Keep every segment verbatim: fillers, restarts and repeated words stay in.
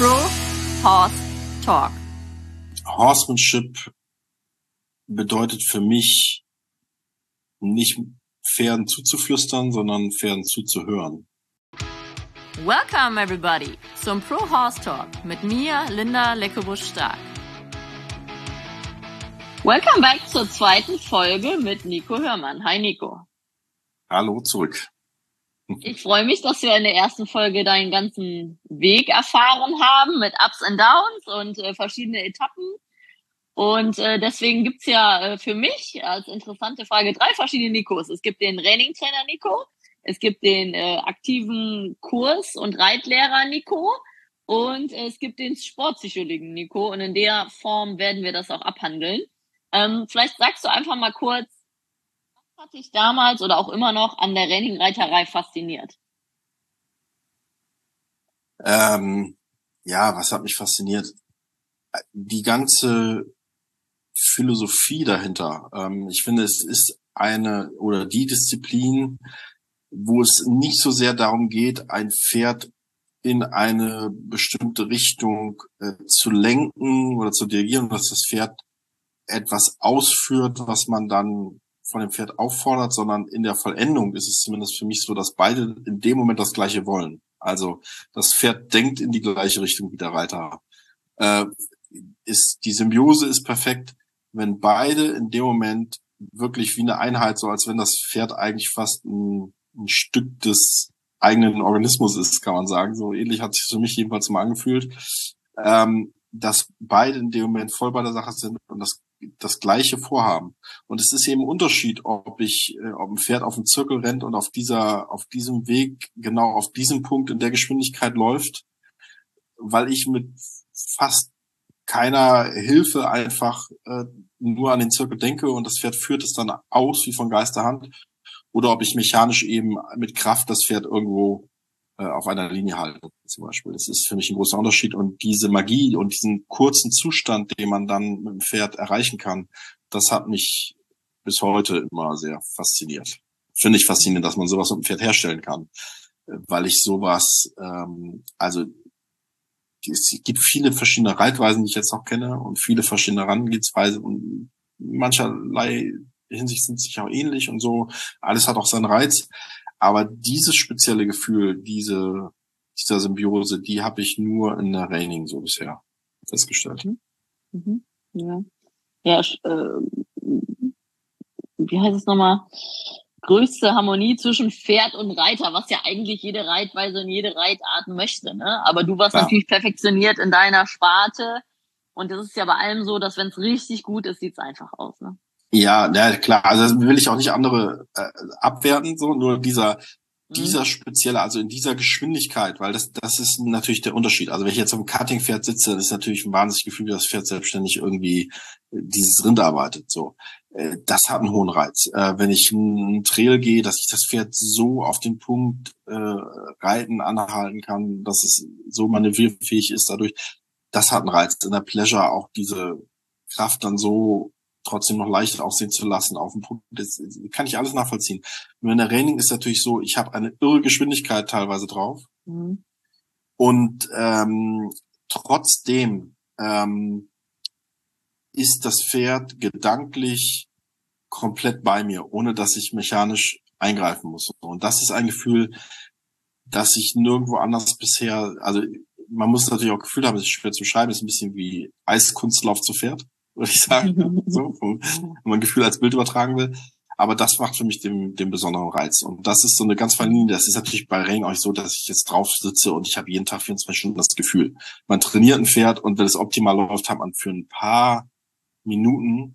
Pro Horse Talk. Horsemanship bedeutet für mich nicht Pferden zuzuflüstern, sondern Pferden zuzuhören. Welcome everybody zum Pro Horse Talk mit mir, Linda Leckebusch-Stark. Welcome back zur zweiten Folge mit Nico Hörmann. Hi Nico. Hallo zurück. Ich freue mich, dass wir in der ersten Folge deinen ganzen Weg erfahren haben mit Ups and Downs und äh, verschiedene Etappen. Und äh, deswegen gibt's ja äh, für mich als interessante Frage drei verschiedene Nikos. Es gibt den Training-Trainer Nico, es gibt den äh, aktiven Kurs- und Reitlehrer Nico und äh, es gibt den Sportpsychologen Nico. Und in der Form werden wir das auch abhandeln. Ähm, vielleicht sagst du einfach mal kurz, was hat dich damals oder auch immer noch an der Reining-Reiterei fasziniert? Ähm, ja, was hat mich fasziniert? Die ganze Philosophie dahinter. Ähm, ich finde, es ist eine oder die Disziplin, wo es nicht so sehr darum geht, ein Pferd in eine bestimmte Richtung äh, zu lenken oder zu dirigieren, dass das Pferd etwas ausführt, was man dann von dem Pferd auffordert, sondern in der Vollendung ist es zumindest für mich so, dass beide in dem Moment das Gleiche wollen. Also das Pferd denkt in die gleiche Richtung wie der Reiter. Äh, ist, die Symbiose ist perfekt, wenn beide in dem Moment wirklich wie eine Einheit, so als wenn das Pferd eigentlich fast ein, ein Stück des eigenen Organismus ist, kann man sagen. So ähnlich hat sich für mich jedenfalls mal angefühlt, ähm, dass beide in dem Moment voll bei der Sache sind und das das gleiche vorhaben. Und es ist eben ein Unterschied, ob ich, äh, ob ein Pferd auf dem Zirkel rennt und auf dieser, auf diesem Weg, genau auf diesem Punkt in der Geschwindigkeit läuft, weil ich mit fast keiner Hilfe einfach äh, nur an den Zirkel denke und das Pferd führt es dann aus wie von Geisterhand, oder ob ich mechanisch eben mit Kraft das Pferd irgendwo äh, auf einer Linie halte zum Beispiel. Das ist für mich ein großer Unterschied und diese Magie und diesen kurzen Zustand, den man dann mit dem Pferd erreichen kann, das hat mich bis heute immer sehr fasziniert. Finde ich faszinierend, dass man sowas mit dem Pferd herstellen kann, weil ich sowas, ähm, also es gibt viele verschiedene Reitweisen, die ich jetzt noch kenne und viele verschiedene Herangehensweisen und mancherlei Hinsicht sind sich auch ähnlich und so. Alles hat auch seinen Reiz. Aber dieses spezielle Gefühl, diese, dieser Symbiose, die habe ich nur in der Reining so bisher festgestellt. Mhm. Ja. Ja, äh, wie heißt es nochmal? Größte Harmonie zwischen Pferd und Reiter, was ja eigentlich jede Reitweise und jede Reitart möchte, ne? Aber du warst Ja. natürlich perfektioniert in deiner Sparte. Und das ist ja bei allem so, dass wenn es richtig gut ist, sieht's einfach aus, ne? Ja, ja, klar. Also das will ich auch nicht andere äh, abwerten, so nur dieser dieser Mhm. spezielle, also in dieser Geschwindigkeit, weil das das ist natürlich der Unterschied. Also wenn ich jetzt auf dem Cutting-Pferd sitze, dann ist natürlich ein wahnsinniges Gefühl, dass das Pferd selbstständig irgendwie äh, dieses Rind arbeitet. So, äh, das hat einen hohen Reiz. Äh, wenn ich einen Trail gehe, dass ich das Pferd so auf den Punkt äh, reiten, anhalten kann, dass es so manövrierfähig ist dadurch, das hat einen Reiz. In der Pleasure auch diese Kraft dann so trotzdem noch leicht aussehen zu lassen auf dem Punkt, das, das kann ich alles nachvollziehen. Nur in der Reining ist natürlich so, ich habe eine irre Geschwindigkeit teilweise drauf Mhm. und ähm, trotzdem ähm, ist das Pferd gedanklich komplett bei mir, ohne dass ich mechanisch eingreifen muss. Und das ist ein Gefühl, das ich nirgendwo anders bisher, also man muss natürlich auch Gefühl haben, es ist schwer zu beschreiben, es ist ein bisschen wie Eiskunstlauf zu Pferd, würde ich sagen, so, wenn man ein Gefühl als Bild übertragen will. Aber das macht für mich den, den besonderen Reiz. Und das ist so eine ganz feine Linie. Das ist natürlich bei Reining auch so, dass ich jetzt drauf sitze und ich habe jeden Tag vierundzwanzig Stunden das Gefühl. Man trainiert ein Pferd und wenn es optimal läuft, hat man für ein paar Minuten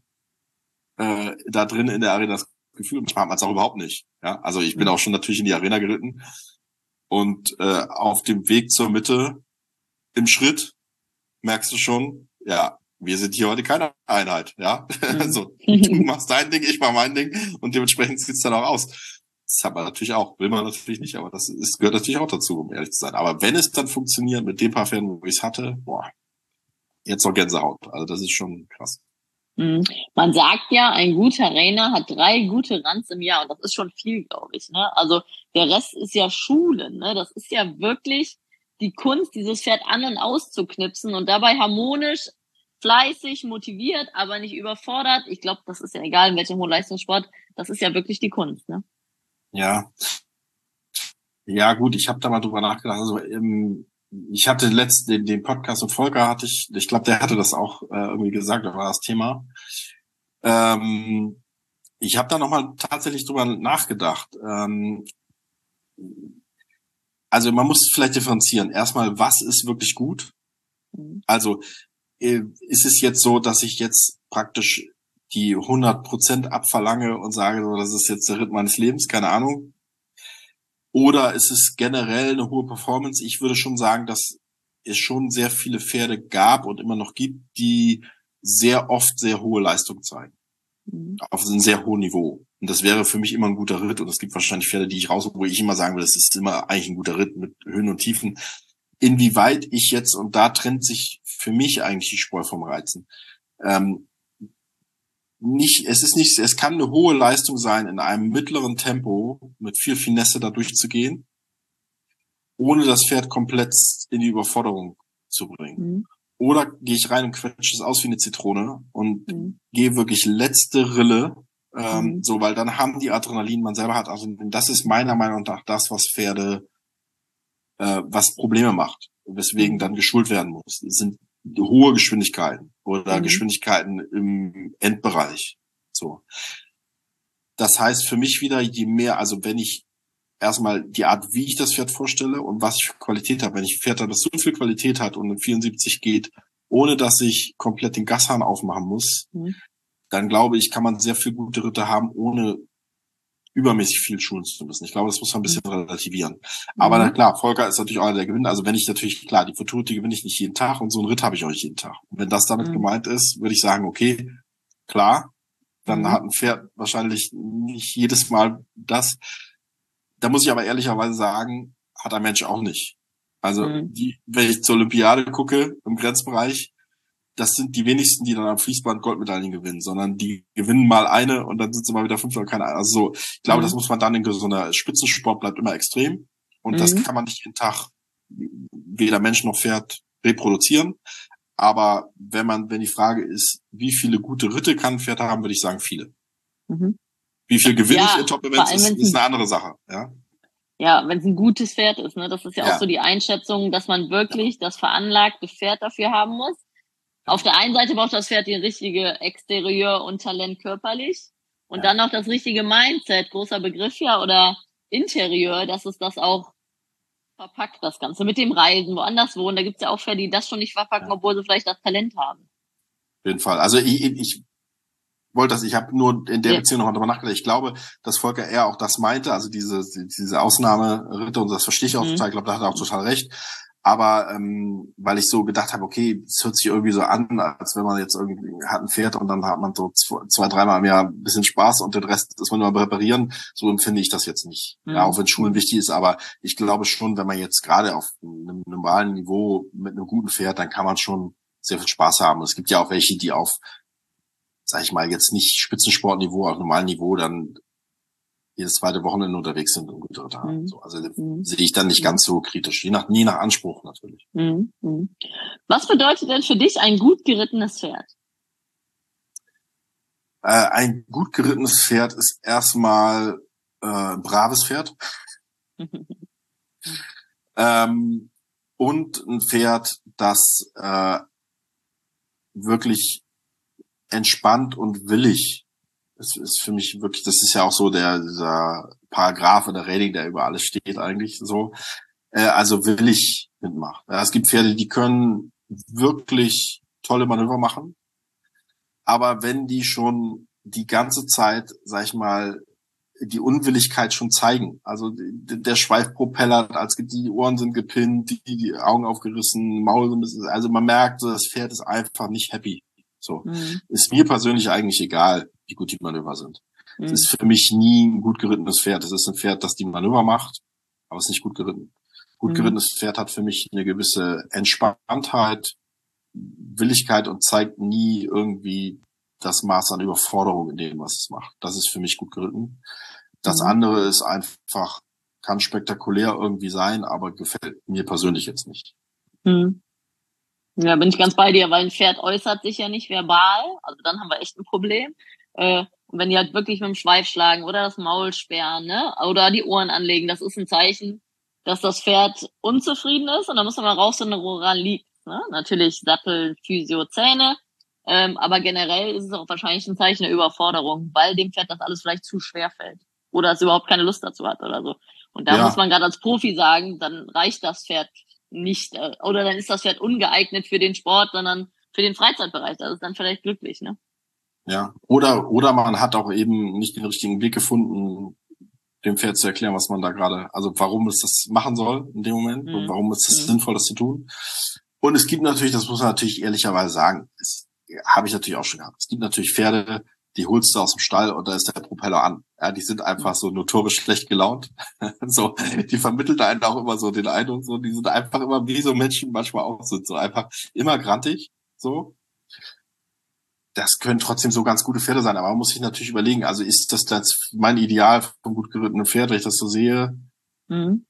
äh, da drin in der Arena das Gefühl, manchmal hat man es auch überhaupt nicht. Ja, also ich bin auch schon natürlich in die Arena geritten und äh, auf dem Weg zur Mitte im Schritt merkst du schon, ja, wir sind hier heute keine Einheit, ja. Mhm. Also du machst dein Ding, ich mach mein Ding und dementsprechend sieht's dann auch aus. Das hat man natürlich auch, will man natürlich nicht, aber das ist, gehört natürlich auch dazu, um ehrlich zu sein. Aber wenn es dann funktioniert mit den paar Pferden, wo ich es hatte, boah, jetzt noch Gänsehaut. Also das ist schon krass. Mhm. Man sagt ja, ein guter Reiner hat drei gute Runs im Jahr und das ist schon viel, glaube ich, ne? Also der Rest ist ja Schulen, ne? Das ist ja wirklich die Kunst, dieses Pferd an- und auszuknipsen und dabei harmonisch, fleißig, motiviert, aber nicht überfordert. Ich glaube, das ist ja egal, in welchem Hochleistungssport, das ist ja wirklich die Kunst, ne? Ja, ja gut, ich habe da mal drüber nachgedacht. Also im, ich hatte letzt den, den Podcast mit Volker hatte ich, ich glaube, der hatte das auch äh, irgendwie gesagt, da war das Thema. Ähm, ich habe da nochmal tatsächlich drüber nachgedacht. Ähm, also man muss vielleicht differenzieren. Erstmal, was ist wirklich gut? Mhm. Also äh, ist es jetzt so, dass ich jetzt praktisch die hundert Prozent abverlange und sage, so, das ist jetzt der Ritt meines Lebens, keine Ahnung. Oder ist es generell eine hohe Performance? Ich würde schon sagen, dass es schon sehr viele Pferde gab und immer noch gibt, die sehr oft sehr hohe Leistung zeigen. Mhm. Auf einem sehr hohen Niveau. Und das wäre für mich immer ein guter Ritt. Und es gibt wahrscheinlich Pferde, die ich raus, wo ich immer sagen will, das ist immer eigentlich ein guter Ritt mit Höhen und Tiefen. Inwieweit ich jetzt, und da trennt sich für mich eigentlich die Spreu vom Reizen, ähm, nicht, es ist nicht, es kann eine hohe Leistung sein, in einem mittleren Tempo mit viel Finesse da durchzugehen, ohne das Pferd komplett in die Überforderung zu bringen. Mhm. Oder gehe ich rein und quetsche es aus wie eine Zitrone und Mhm. gehe wirklich letzte Rille, ähm, Mhm. so, weil dann haben die Adrenalin, man selber hat Adrenalin. Das ist meiner Meinung nach das, was Pferde, äh, was Probleme macht, weswegen Mhm. dann geschult werden muss. Das sind hohe Geschwindigkeiten oder Mhm. Geschwindigkeiten im Endbereich. So. Das heißt für mich wieder, je mehr, also wenn ich erstmal die Art, wie ich das Pferd vorstelle und was ich für Qualität habe, wenn ich ein Pferd habe, das so viel Qualität hat und in vierundsiebzig geht, ohne dass ich komplett den Gashahn aufmachen muss, Mhm. dann glaube ich, kann man sehr viel gute Ritte haben, ohne übermäßig viel schulen zu müssen. Ich glaube, das muss man ein bisschen relativieren. Aber na Mhm. klar, Volker ist natürlich auch einer der Gewinner. Also wenn ich natürlich, klar, die Futurity gewinne ich nicht jeden Tag und so einen Ritt habe ich auch nicht jeden Tag. Und wenn das damit Mhm. gemeint ist, würde ich sagen, okay, klar, dann Mhm. hat ein Pferd wahrscheinlich nicht jedes Mal das. Da muss ich aber ehrlicherweise sagen, hat ein Mensch auch nicht. Also Mhm. die, wenn ich zur Olympiade gucke, im Grenzbereich, das sind die wenigsten, die dann am Fließband Goldmedaillen gewinnen, sondern die gewinnen mal eine und dann sind sie mal wieder fünf oder keine Ahnung. Also so, ich glaube, das Mhm. muss man dann in so einer Spitzensport bleibt immer extrem und das Mhm. kann man nicht jeden Tag weder Mensch noch Pferd reproduzieren. Aber wenn man, wenn die Frage ist, wie viele gute Ritte kann ein Pferd haben, würde ich sagen, viele. Mhm. Wie viel gewinne ich in Ja, vor Top-Events, allem, wenn ist, es ist ein, eine andere Sache, ja. ja, wenn es ein gutes Pferd ist, ne? Das ist ja auch so Ja, die Einschätzung, dass man ja, wirklich das veranlagte Pferd dafür haben muss. Auf ja. der einen Seite braucht das Pferd die richtige Exterieur und Talent körperlich und Ja. dann noch das richtige Mindset, großer Begriff ja, oder Interieur, dass es das auch verpackt, das Ganze mit dem Reisen, woanders wohnen. Da gibt's ja auch Pferde, die das schon nicht verpacken, Ja, auf obwohl sie vielleicht das Talent haben. jeden Fall. Also ich, ich wollte das, ich habe nur in der Ja. Beziehung nochmal drüber nachgedacht. Ich glaube, dass Volker eher auch das meinte, also diese diese Ausnahmeritte, und das verstehe ich auch total. Mhm. Ich glaube, da hat er auch total recht. Aber ähm, weil ich so gedacht habe, okay, es hört sich irgendwie so an, als wenn man jetzt irgendwie hat ein Pferd und dann hat man so zwei, zwei dreimal im Jahr ein bisschen Spaß und den Rest ist man nur am Reparieren. So empfinde ich das jetzt nicht. Ja, auch Mhm. wenn Schulen wichtig ist, aber ich glaube schon, wenn man jetzt gerade auf einem normalen Niveau mit einem guten Pferd, dann kann man schon sehr viel Spaß haben. Es gibt ja auch welche, die auf, sag ich mal, jetzt nicht Spitzensportniveau, auf normalem Niveau dann jedes zweite Wochenende unterwegs sind und gute Ritte haben. Mhm. So, also Mhm. sehe ich dann nicht ganz so kritisch. Je nach, nie nach Anspruch natürlich. Mhm. Mhm. Was bedeutet denn für dich ein gut gerittenes Pferd? Äh, ein gut gerittenes Pferd ist erstmal äh, ein braves Pferd. Ähm, und ein Pferd, das äh, wirklich entspannt und willig. Das ist für mich wirklich, das ist ja auch so der dieser Paragraph oder Rating, der über alles steht eigentlich so. Äh, also willig mitmacht. Ja, es gibt Pferde, die können wirklich tolle Manöver machen, aber wenn die schon die ganze Zeit, sag ich mal, die Unwilligkeit schon zeigen. Also der Schweif propellert, als die Ohren sind gepinnt, die, die Augen aufgerissen, Maul so ein bisschen. Also man merkt, so, das Pferd ist einfach nicht happy. So. Mhm. Ist mir persönlich eigentlich egal, wie gut die Manöver sind. Es Mhm. ist für mich nie ein gut gerittenes Pferd. Es ist ein Pferd, das die Manöver macht, aber es ist nicht gut geritten. Gut Mhm. gerittenes Pferd hat für mich eine gewisse Entspanntheit, Willigkeit und zeigt nie irgendwie das Maß an Überforderung in dem, was es macht. Das ist für mich gut geritten. Das Mhm. andere ist einfach kann spektakulär irgendwie sein, aber gefällt mir persönlich jetzt nicht. Hm. Ja, bin ich ganz bei dir, weil ein Pferd äußert sich ja nicht verbal, also dann haben wir echt ein Problem. Äh, und wenn die halt wirklich mit dem Schweif schlagen oder das Maul sperren, ne, oder die Ohren anlegen, das ist ein Zeichen, dass das Pferd unzufrieden ist und da muss man mal rausfinden, woran liegt, ne? Natürlich Sattel, Physio, Zähne, ähm, aber generell ist es auch wahrscheinlich ein Zeichen der Überforderung, weil dem Pferd das alles vielleicht zu schwer fällt oder es überhaupt keine Lust dazu hat oder so. Und da Ja. muss man gerade als Profi sagen, dann reicht das Pferd nicht, äh, oder dann ist das Pferd ungeeignet für den Sport, sondern für den Freizeitbereich. Das ist dann vielleicht glücklich, ne? Ja. Oder, oder man hat auch eben nicht den richtigen Weg gefunden, dem Pferd zu erklären, was man da gerade, also warum es das machen soll in dem Moment Mhm. und warum ist es Mhm. sinnvoll, das zu tun. Und es gibt natürlich, das muss man natürlich ehrlicherweise sagen, das habe ich natürlich auch schon gehabt. Es gibt natürlich Pferde, die holst du aus dem Stall und da ist der Propeller an. Ja, die sind einfach so notorisch schlecht gelaunt. So, die vermitteln einen auch immer so den Eindruck, so, die sind einfach immer wie so Menschen manchmal auch sind, so einfach immer grantig, so. Das können trotzdem so ganz gute Pferde sein, aber man muss sich natürlich überlegen, also ist das das mein Ideal vom gut gerittenen Pferd, wenn ich das so sehe? Mhm.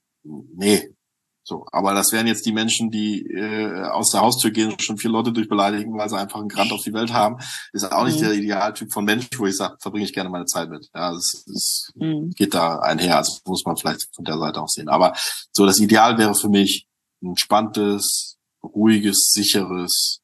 Nee. So, aber das wären jetzt die Menschen, die äh, aus der Haustür gehen und schon vier Leute durchbeleidigen, weil sie einfach einen Grant auf die Welt haben. Ist auch nicht Mhm. der Idealtyp von Mensch, wo ich sage, verbringe ich gerne meine Zeit mit. Ja, es, es Mhm. geht da einher, also muss man vielleicht von der Seite auch sehen. Aber so, das Ideal wäre für mich ein entspanntes, ruhiges, sicheres,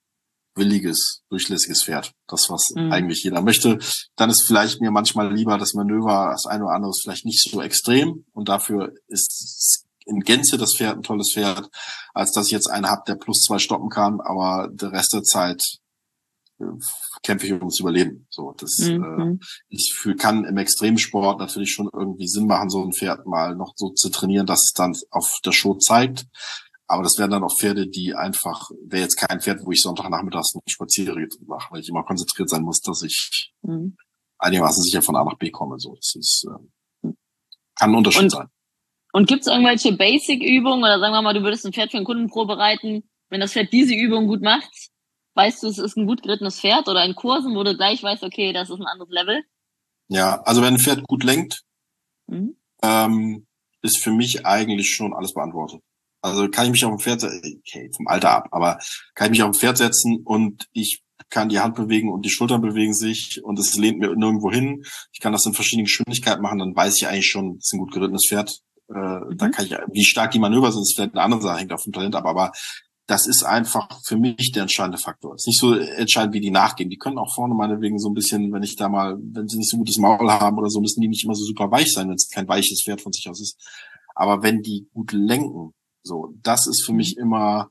williges, durchlässiges Pferd. Das, was Mhm. eigentlich jeder möchte. Dann ist vielleicht mir manchmal lieber das Manöver, das eine oder andere ist vielleicht nicht so extrem und dafür ist in Gänze das Pferd ein tolles Pferd, als dass ich jetzt einen habe, der plus zwei stoppen kann, aber der Rest der Zeit äh, kämpfe ich ums Überleben. So, das Mhm. äh, ich fühl, kann im Extremsport natürlich schon irgendwie Sinn machen, so ein Pferd mal noch so zu trainieren, dass es dann auf der Show zeigt. Aber das wären dann auch Pferde, die einfach, wäre jetzt kein Pferd, wo ich Sonntagnachmittags einen Spazierritt mache, weil ich immer konzentriert sein muss, dass ich Mhm. einigermaßen sicher von A nach B komme. So, das ist, äh, kann ein Unterschied Und, sein. und gibt es irgendwelche Basic-Übungen oder sagen wir mal, du würdest ein Pferd für einen Kunden vorbereiten, wenn das Pferd diese Übung gut macht, weißt du, es ist ein gut gerittenes Pferd oder in Kursen, wo du gleich weißt, okay, das ist ein anderes Level? Ja, also wenn ein Pferd gut lenkt, Mhm. ähm, ist für mich eigentlich schon alles beantwortet. Also kann ich mich auf ein Pferd, okay, vom Alter ab, aber kann ich mich auf ein Pferd setzen und ich kann die Hand bewegen und die Schultern bewegen sich und es lehnt mir nirgendwo hin. Ich kann das in verschiedenen Geschwindigkeiten machen, dann weiß ich eigentlich schon, es ist ein gut gerittenes Pferd. Äh, Mhm. Da kann ich, wie stark die Manöver sind, ist vielleicht eine andere Sache, hängt auf dem Talent ab, aber das ist einfach für mich der entscheidende Faktor. Es ist nicht so entscheidend, wie die nachgehen. Die können auch vorne meinetwegen so ein bisschen, wenn ich da mal, wenn sie nicht so gutes Maul haben oder so, müssen die nicht immer so super weich sein, wenn es kein weiches Pferd von sich aus ist. Aber wenn die gut lenken, so, das ist für mich immer,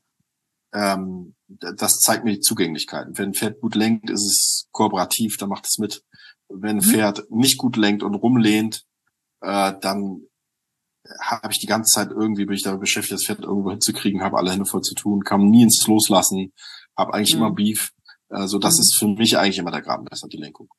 ähm, das zeigt mir die Zugänglichkeit. Wenn ein Pferd gut lenkt, ist es kooperativ, dann macht es mit. Wenn ein Mhm. Pferd nicht gut lenkt und rumlehnt, äh, dann habe ich die ganze Zeit irgendwie, bin ich damit beschäftigt, das Pferd irgendwo hinzukriegen, habe alle Hände voll zu tun, kann nie ins Loslassen, habe eigentlich Mhm. immer Beef. Also das Mhm. ist für mich eigentlich immer der Gradmesser, die Lenkung.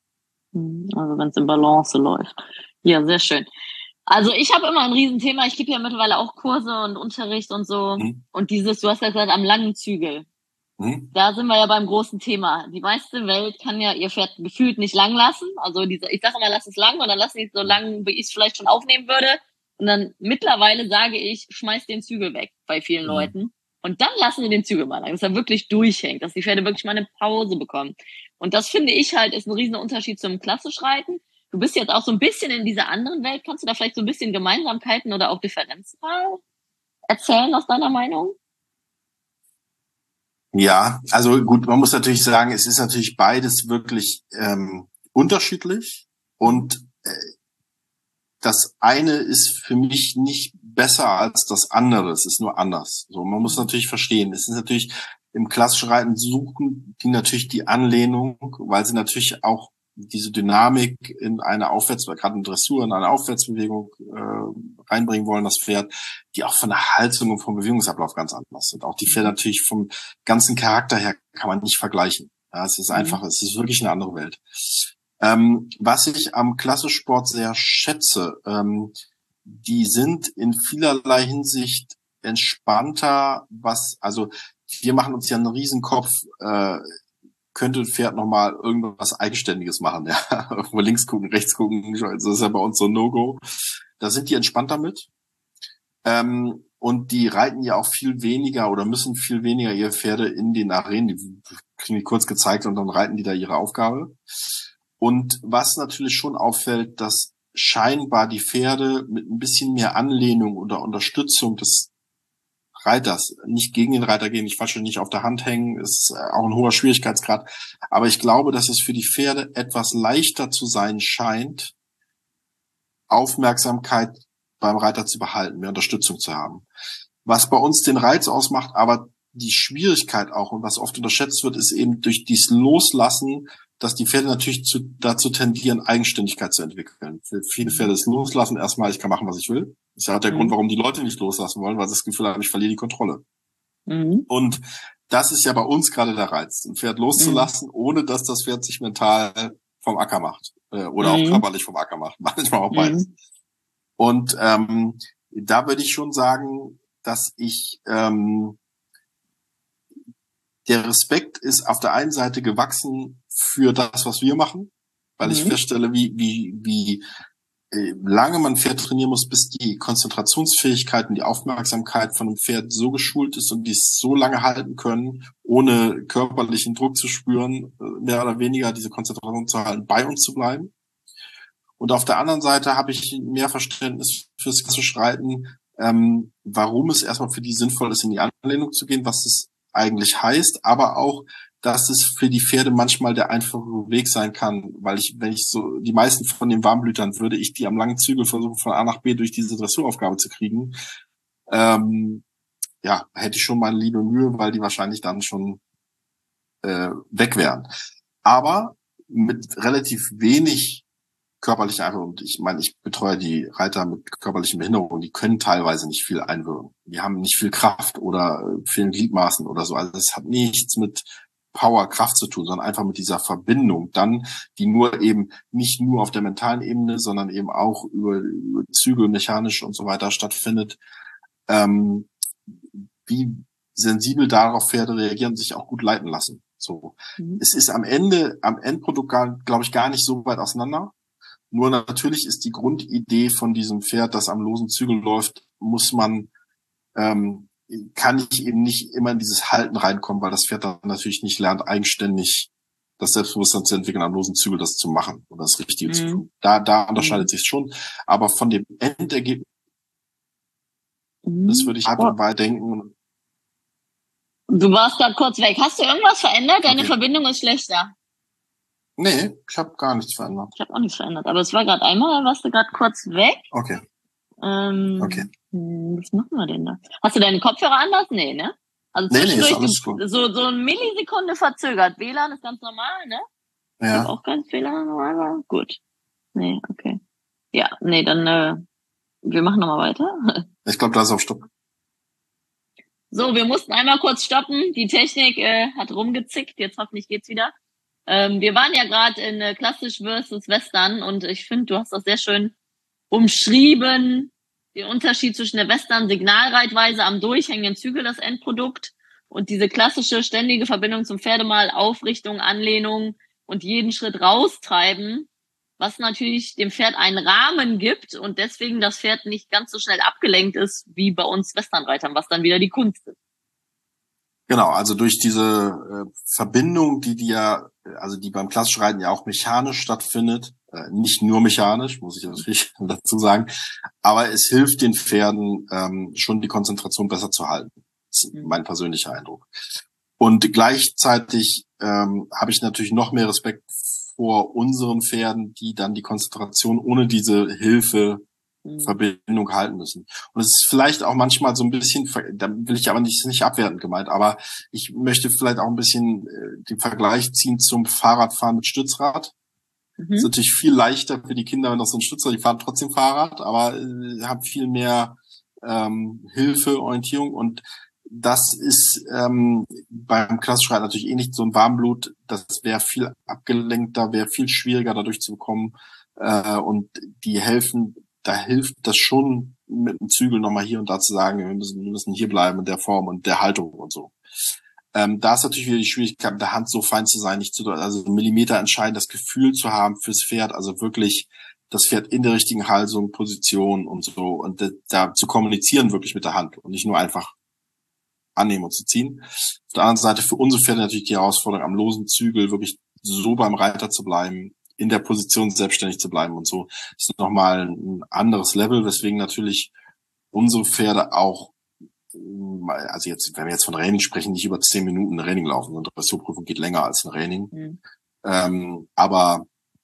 Also wenn es in Balance läuft. Ja, sehr schön. Also ich habe immer ein Riesenthema. Ich gebe ja mittlerweile auch Kurse und Unterricht und so. Mhm. Und dieses, du hast ja gesagt, am langen Zügel. Mhm. Da sind wir ja beim großen Thema. Die meiste Welt kann ja ihr Pferd gefühlt nicht lang lassen. Also diese, ich sage immer, lass es lang und dann lass ich es so lang, wie ich es vielleicht schon aufnehmen würde. Und dann mittlerweile sage ich, schmeiß den Zügel weg bei vielen Mhm. Leuten. Und dann lassen wir den Zügel mal lang, dass er wirklich durchhängt, dass die Pferde wirklich mal eine Pause bekommen. Und das finde ich halt, ist ein riesen Unterschied zum klassisch Reiten. Du bist jetzt auch so ein bisschen in dieser anderen Welt. Kannst du da vielleicht so ein bisschen Gemeinsamkeiten oder auch Differenzen mal erzählen aus deiner Meinung? Ja, also gut, man muss natürlich sagen, es ist natürlich beides wirklich ähm, unterschiedlich und äh, das eine ist für mich nicht besser als das andere, es ist nur anders. So, man muss natürlich verstehen, es ist natürlich im klassischen Reiten suchen die natürlich die Anlehnung, weil sie natürlich auch diese Dynamik in eine Aufwärts, gerade in Dressur, in eine Aufwärtsbewegung äh, reinbringen wollen, das Pferd, die auch von der Haltung und vom Bewegungsablauf ganz anders sind. Auch die Pferde natürlich vom ganzen Charakter her kann man nicht vergleichen. Ja, es ist einfach, es ist wirklich eine andere Welt. Ähm, was ich am Klassensport sehr schätze, ähm, die sind in vielerlei Hinsicht entspannter, was, also wir machen uns ja einen Riesenkopf, äh, könnte ein Pferd nochmal irgendwas Eigenständiges machen, ja. Irgendwo links gucken, rechts gucken, das ist ja bei uns so ein No-Go. da sind die entspannt damit. Ähm, und die reiten ja auch viel weniger oder müssen viel weniger ihre Pferde in den Arenen, die kriegen die kurz gezeigt und dann reiten die da ihre Aufgabe. Und was natürlich schon auffällt, dass scheinbar die Pferde mit ein bisschen mehr Anlehnung oder Unterstützung des Reiters nicht gegen den Reiter gehen, ich fasche nicht auf der Hand hängen, ist auch ein hoher Schwierigkeitsgrad. Aber ich glaube, dass es für die Pferde etwas leichter zu sein scheint, Aufmerksamkeit beim Reiter zu behalten, mehr Unterstützung zu haben. Was bei uns den Reiz ausmacht, aber die Schwierigkeit auch und was oft unterschätzt wird, ist eben durch dieses Loslassen, dass die Pferde natürlich zu, dazu tendieren, Eigenständigkeit zu entwickeln. Für viele Pferde ist Loslassen erstmal, ich kann machen, was ich will. Das ist ja auch der mhm. Grund, warum die Leute nicht loslassen wollen, weil sie das Gefühl haben, ich verliere die Kontrolle. Mhm. Und das ist ja bei uns gerade der Reiz, ein Pferd loszulassen, mhm. ohne dass das Pferd sich mental vom Acker macht äh, oder mhm. auch körperlich vom Acker macht, manchmal auch beides. Mhm. Und ähm, da würde ich schon sagen, dass ich ähm, der Respekt ist auf der einen Seite gewachsen für das, was wir machen, weil mhm. ich feststelle, wie wie wie äh, lange man Pferd trainieren muss, bis die Konzentrationsfähigkeit und die Aufmerksamkeit von einem Pferd so geschult ist und die es so lange halten können, ohne körperlichen Druck zu spüren, mehr oder weniger diese Konzentration zu halten, bei uns zu bleiben. Und auf der anderen Seite habe ich mehr Verständnis fürs klassische Reiten, ähm, warum es erstmal für die sinnvoll ist, in die Anlehnung zu gehen, was es eigentlich heißt, aber auch, dass es für die Pferde manchmal der einfache Weg sein kann, weil ich, wenn ich so, die meisten von den Warmblütern würde ich die am langen Zügel versuchen, von A nach B durch diese Dressuraufgabe zu kriegen, ähm, ja, hätte ich schon meine liebe Mühe, weil die wahrscheinlich dann schon äh, weg wären. Aber mit relativ wenig körperliche Einwirkung. Und ich meine, ich betreue die Reiter mit körperlichen Behinderungen, die können teilweise nicht viel einwirken. Die haben nicht viel Kraft oder fehlen Gliedmaßen oder so. Also das hat nichts mit Power, Kraft zu tun, sondern einfach mit dieser Verbindung dann, die nur eben nicht nur auf der mentalen Ebene, sondern eben auch über, über Zügel, mechanisch und so weiter stattfindet. Ähm, wie sensibel darauf Pferde reagieren, sich auch gut leiten lassen. So. Mhm. Es ist am Ende, am Endprodukt, glaube ich, gar nicht so weit auseinander. Nur natürlich ist die Grundidee von diesem Pferd, das am losen Zügel läuft, muss man, ähm, kann ich eben nicht immer in dieses Halten reinkommen, weil das Pferd dann natürlich nicht lernt, eigenständig das Selbstbewusstsein zu entwickeln, am losen Zügel das zu machen oder das Richtige mhm. zu tun. Da, da unterscheidet mhm. sich schon. Aber von dem Endergebnis, mhm. das würde ich einfach mal denken. Du warst gerade kurz weg. Hast du irgendwas verändert? Deine okay. Verbindung ist schlechter. Nee, ich habe gar nichts verändert. Ich habe auch nichts verändert, aber es war gerade einmal, warst du gerade kurz weg. Okay. Ähm, okay. Was machen wir denn da? Hast du deine Kopfhörer anders? Nee, ne? Also nee, nee, ist alles gut. So, so eine Millisekunde verzögert. W L A N ist ganz normal, ne? Ja. Ich hab auch ganz W L A N normal. Gut. Nee, okay. Ja, nee, dann äh, wir machen nochmal weiter. Ich glaube, da ist auf Stopp. So, wir mussten einmal kurz stoppen. Die Technik äh, hat rumgezickt. Jetzt hoffentlich geht's wieder. Ähm, wir waren ja gerade in äh, klassisch versus Western und ich finde, du hast das sehr schön umschrieben, den Unterschied zwischen der Western-Signalreitweise am durchhängenden Zügel, das Endprodukt, und diese klassische ständige Verbindung zum Pferdemal, Aufrichtung, Anlehnung und jeden Schritt raustreiben, was natürlich dem Pferd einen Rahmen gibt und deswegen das Pferd nicht ganz so schnell abgelenkt ist wie bei uns Westernreitern, was dann wieder die Kunst ist. Genau, also durch diese äh, Verbindung, die die ja, also die beim klassischen Reiten ja auch mechanisch stattfindet, äh, nicht nur mechanisch, muss ich natürlich dazu sagen, aber es hilft den Pferden ähm, schon die Konzentration besser zu halten. Das ist mein persönlicher Eindruck. Und gleichzeitig ähm, habe ich natürlich noch mehr Respekt vor unseren Pferden, die dann die Konzentration ohne diese Hilfe Verbindung halten müssen. Und es ist vielleicht auch manchmal so ein bisschen, da will ich aber nicht, nicht abwertend gemeint, aber ich möchte vielleicht auch ein bisschen äh, den Vergleich ziehen zum Fahrradfahren mit Stützrad. Mhm. Ist natürlich viel leichter für die Kinder, wenn das so ein Stützrad, die fahren trotzdem Fahrrad, aber äh, haben viel mehr ähm, Hilfe, Orientierung, und das ist ähm, beim klassischen Reiten natürlich eh nicht so ein Warmblut, das wäre viel abgelenkter, wäre viel schwieriger dadurch zu bekommen, äh, und die helfen. Da hilft das schon, mit dem Zügel nochmal hier und da zu sagen, wir müssen, wir müssen hier bleiben in der Form und der Haltung und so. Ähm, da ist natürlich wieder die Schwierigkeit, mit der Hand so fein zu sein, nicht zu, also Millimeter entscheidend, das Gefühl zu haben fürs Pferd, also wirklich das Pferd in der richtigen Haltung, Position und so und da, da zu kommunizieren wirklich mit der Hand und nicht nur einfach annehmen und zu ziehen. Auf der anderen Seite für unsere Pferde natürlich die Herausforderung, am losen Zügel wirklich so beim Reiter zu bleiben, in der Position selbstständig zu bleiben und so. Das ist nochmal ein anderes Level, weswegen natürlich unsere Pferde auch, also jetzt, wenn wir jetzt von Training sprechen, nicht über zehn Minuten ein Training laufen. Eine Dressurprüfung geht länger als ein Training. Mhm. Ähm, aber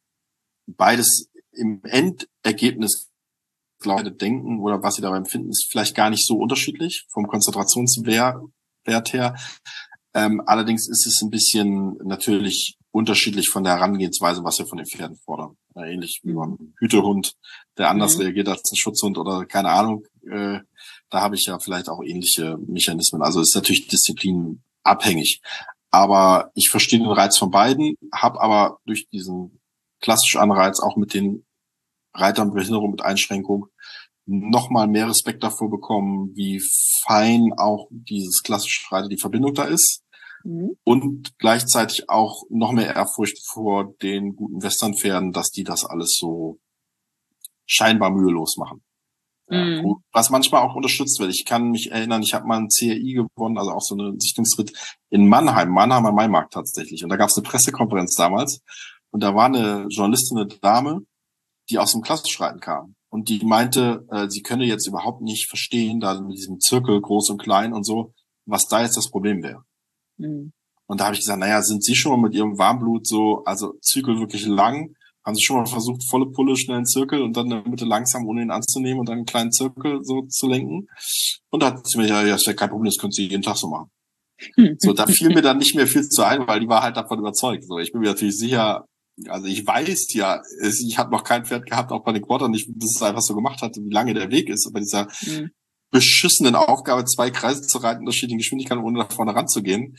beides im Endergebnis, glaube ich, denken oder was sie dabei empfinden, ist vielleicht gar nicht so unterschiedlich vom Konzentrationswert her. Ähm, allerdings ist es ein bisschen natürlich unterschiedlich von der Herangehensweise, was wir von den Pferden fordern. Ja, ähnlich wie beim Hütehund, der anders mhm. reagiert als ein Schutzhund oder keine Ahnung. Äh, da habe ich ja vielleicht auch ähnliche Mechanismen. Also es ist natürlich disziplinabhängig. Aber ich verstehe den Reiz von beiden, habe aber durch diesen klassischen Anreiz auch mit den Reitern mit Behinderung, mit Einschränkung nochmal mehr Respekt davor bekommen, wie fein auch dieses klassische Reiter, die Verbindung da ist. Mhm. Und gleichzeitig auch noch mehr Ehrfurcht vor den guten Westernpferden, dass die das alles so scheinbar mühelos machen. Ja, mhm. Was manchmal auch unterstützt wird. Ich kann mich erinnern, ich habe mal ein C R I gewonnen, also auch so einen Sichtungsritt in Mannheim, Mannheim am Maimarkt tatsächlich. Und da gab es eine Pressekonferenz damals. Und da war eine Journalistin, eine Dame, die aus dem Klassenschreiten kam. Und die meinte, äh, sie könne jetzt überhaupt nicht verstehen, da mit diesem Zirkel groß und klein und so, was da jetzt das Problem wäre. Mhm. Und da habe ich gesagt, naja, sind Sie schon mal mit Ihrem Warmblut so, also Zirkel wirklich lang? Haben Sie schon mal versucht, volle Pulle, schnell einen Zirkel und dann in der Mitte langsam, ohne ihn anzunehmen und dann einen kleinen Zirkel so zu lenken? Und da hat sie mir, ja, ja, ist ja kein Problem, das können Sie jeden Tag so machen. So, da fiel mir dann nicht mehr viel zu ein, weil die war halt davon überzeugt. So, ich bin mir natürlich sicher, also ich weiß ja, ich habe noch kein Pferd gehabt, auch bei den Quartern nicht, dass es einfach so gemacht hat, wie lange der Weg ist, bei dieser mhm. beschissenen Aufgabe, zwei Kreise zu reiten, unterschiedlichen Geschwindigkeiten, ohne da vorne ranzugehen.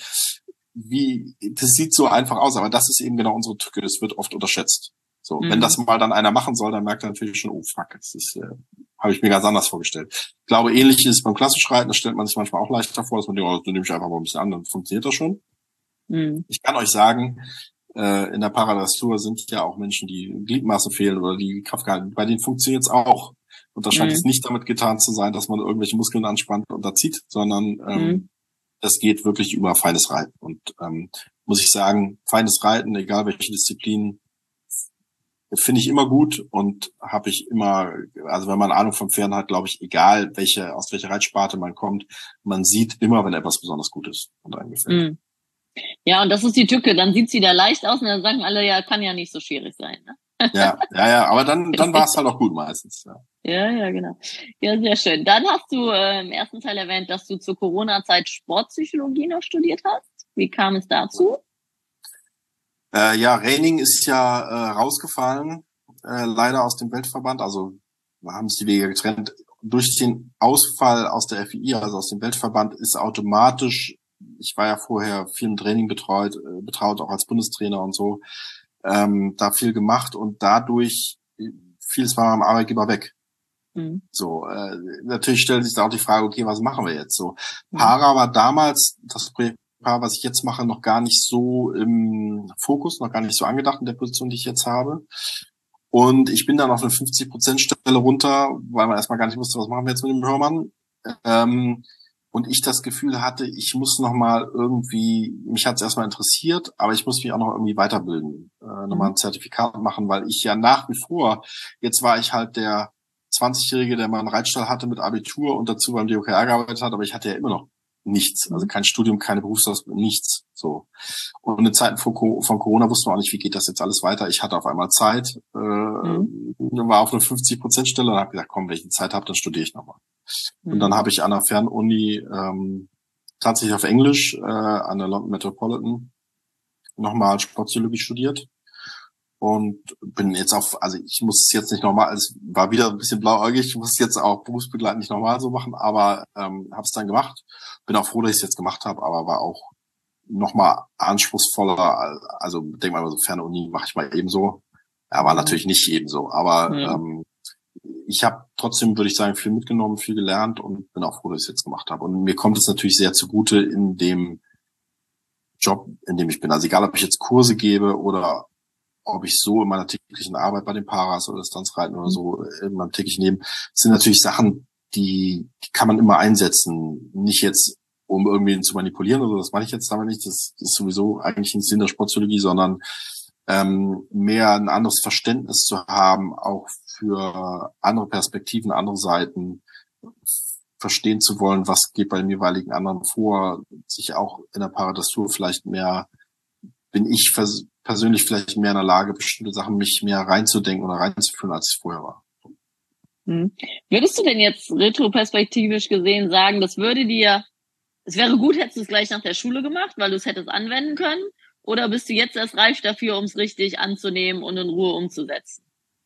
Wie, das sieht so einfach aus, aber das ist eben genau unsere Tücke, das wird oft unterschätzt. So, mhm. wenn das mal dann einer machen soll, dann merkt er natürlich schon, oh fuck, das ist, äh, habe ich mir ganz anders vorgestellt. Ich glaube, ähnlich ist es beim klassischen Reiten, das stellt man sich manchmal auch leichter vor, dass man denkt, oh, das nehme ich einfach mal ein bisschen an, dann funktioniert das schon. Mhm. Ich kann euch sagen, äh, in der Paradressur sind ja auch Menschen, die Gliedmaße fehlen oder die Kraft gehalten, bei denen funktioniert es auch. Und da scheint mhm. es nicht damit getan zu sein, dass man irgendwelche Muskeln anspannt und da zieht, sondern ähm, mhm. das geht wirklich über feines Reiten. Und ähm, muss ich sagen, feines Reiten, egal welche Disziplin, finde ich immer gut und habe ich immer, also wenn man Ahnung vom Pferden hat, glaube ich, egal welche, aus welcher Reitsparte man kommt, man sieht immer, wenn etwas besonders gut ist und einem gefällt. Mm. Ja, und das ist die Tücke, dann sieht's wieder leicht aus und dann sagen alle, ja, kann ja nicht so schwierig sein, ne? Ja, ja, ja, aber dann, dann war es halt auch gut meistens, ja. Ja, ja, genau. Ja, sehr schön. Dann hast du äh, im ersten Teil erwähnt, dass du zur Corona-Zeit Sportpsychologie noch studiert hast. Wie kam es dazu? Äh, ja, Reining ist ja äh, rausgefallen, äh, leider aus dem Weltverband. Also wir haben es die Wege getrennt. Durch den Ausfall aus der F I I, also aus dem Weltverband, ist automatisch, ich war ja vorher viel im Training betreut, äh, betraut, auch als Bundestrainer und so, ähm, da viel gemacht und dadurch vieles bei meinem Arbeitgeber weg. Mhm. So, äh, natürlich stellt sich da auch die Frage, okay, was machen wir jetzt? So, mhm. Para war damals, das Projekt was ich jetzt mache, noch gar nicht so im Fokus, noch gar nicht so angedacht in der Position, die ich jetzt habe. Und ich bin dann auf eine fünfzig Prozent Stelle runter, weil man erstmal gar nicht wusste, was machen wir jetzt mit dem Hörmann. Ähm, und ich das Gefühl hatte, ich muss nochmal irgendwie, mich hat es erstmal interessiert, aber ich muss mich auch noch irgendwie weiterbilden, äh, nochmal ein Zertifikat machen, weil ich ja nach wie vor, jetzt war ich halt der zwanzigjährige, der mal einen Reitstall hatte mit Abitur und dazu beim D O K R gearbeitet hat, aber ich hatte ja immer noch nichts, also kein Studium, keine Berufsausbildung, nichts, so. Und in Zeiten von, von Corona wussten wir auch nicht, wie geht das jetzt alles weiter. Ich hatte auf einmal Zeit, äh, mhm. war auf eine fünfzig Prozent Stelle und habe gesagt, komm, wenn ich Zeit habe, dann studiere ich nochmal. Mhm. Und dann habe ich an der Fernuni ähm, tatsächlich auf Englisch äh, an der London Metropolitan nochmal Sportpsychologie studiert. Und bin jetzt auf, also ich muss es jetzt nicht nochmal, es war wieder ein bisschen blauäugig, ich muss es jetzt auch berufsbegleitend nicht nochmal so machen, aber ähm, habe es dann gemacht. Bin auch froh, dass ich es jetzt gemacht habe, aber war auch nochmal anspruchsvoller, also denk mal so, Fernuni mache ich mal ebenso. Ja, war natürlich nicht ebenso, aber mhm. ähm, ich habe trotzdem, würde ich sagen, viel mitgenommen, viel gelernt und bin auch froh, dass ich es jetzt gemacht habe. Und mir kommt es natürlich sehr zugute in dem Job, in dem ich bin. Also egal, ob ich jetzt Kurse gebe oder ob ich so in meiner täglichen Arbeit bei den Paras oder Distanzreiten oder so in meinem täglichen Leben, sind natürlich Sachen, die, die kann man immer einsetzen. Nicht jetzt, um irgendwie zu manipulieren oder so, das meine ich jetzt damit nicht. Das ist sowieso eigentlich ein Sinn der Sportpsychologie, sondern ähm, mehr ein anderes Verständnis zu haben, auch für andere Perspektiven, andere Seiten, verstehen zu wollen, was geht bei dem jeweiligen anderen vor, sich auch in der Paradressur vielleicht mehr, bin ich vers- persönlich vielleicht mehr in der Lage, bestimmte Sachen mich mehr reinzudenken oder reinzuführen, als ich vorher war. Hm. Würdest du denn jetzt retroperspektivisch gesehen sagen, das würde dir, es wäre gut, hättest du es gleich nach der Schule gemacht, weil du es hättest anwenden können? Oder bist du jetzt erst reif dafür, um es richtig anzunehmen und in Ruhe umzusetzen?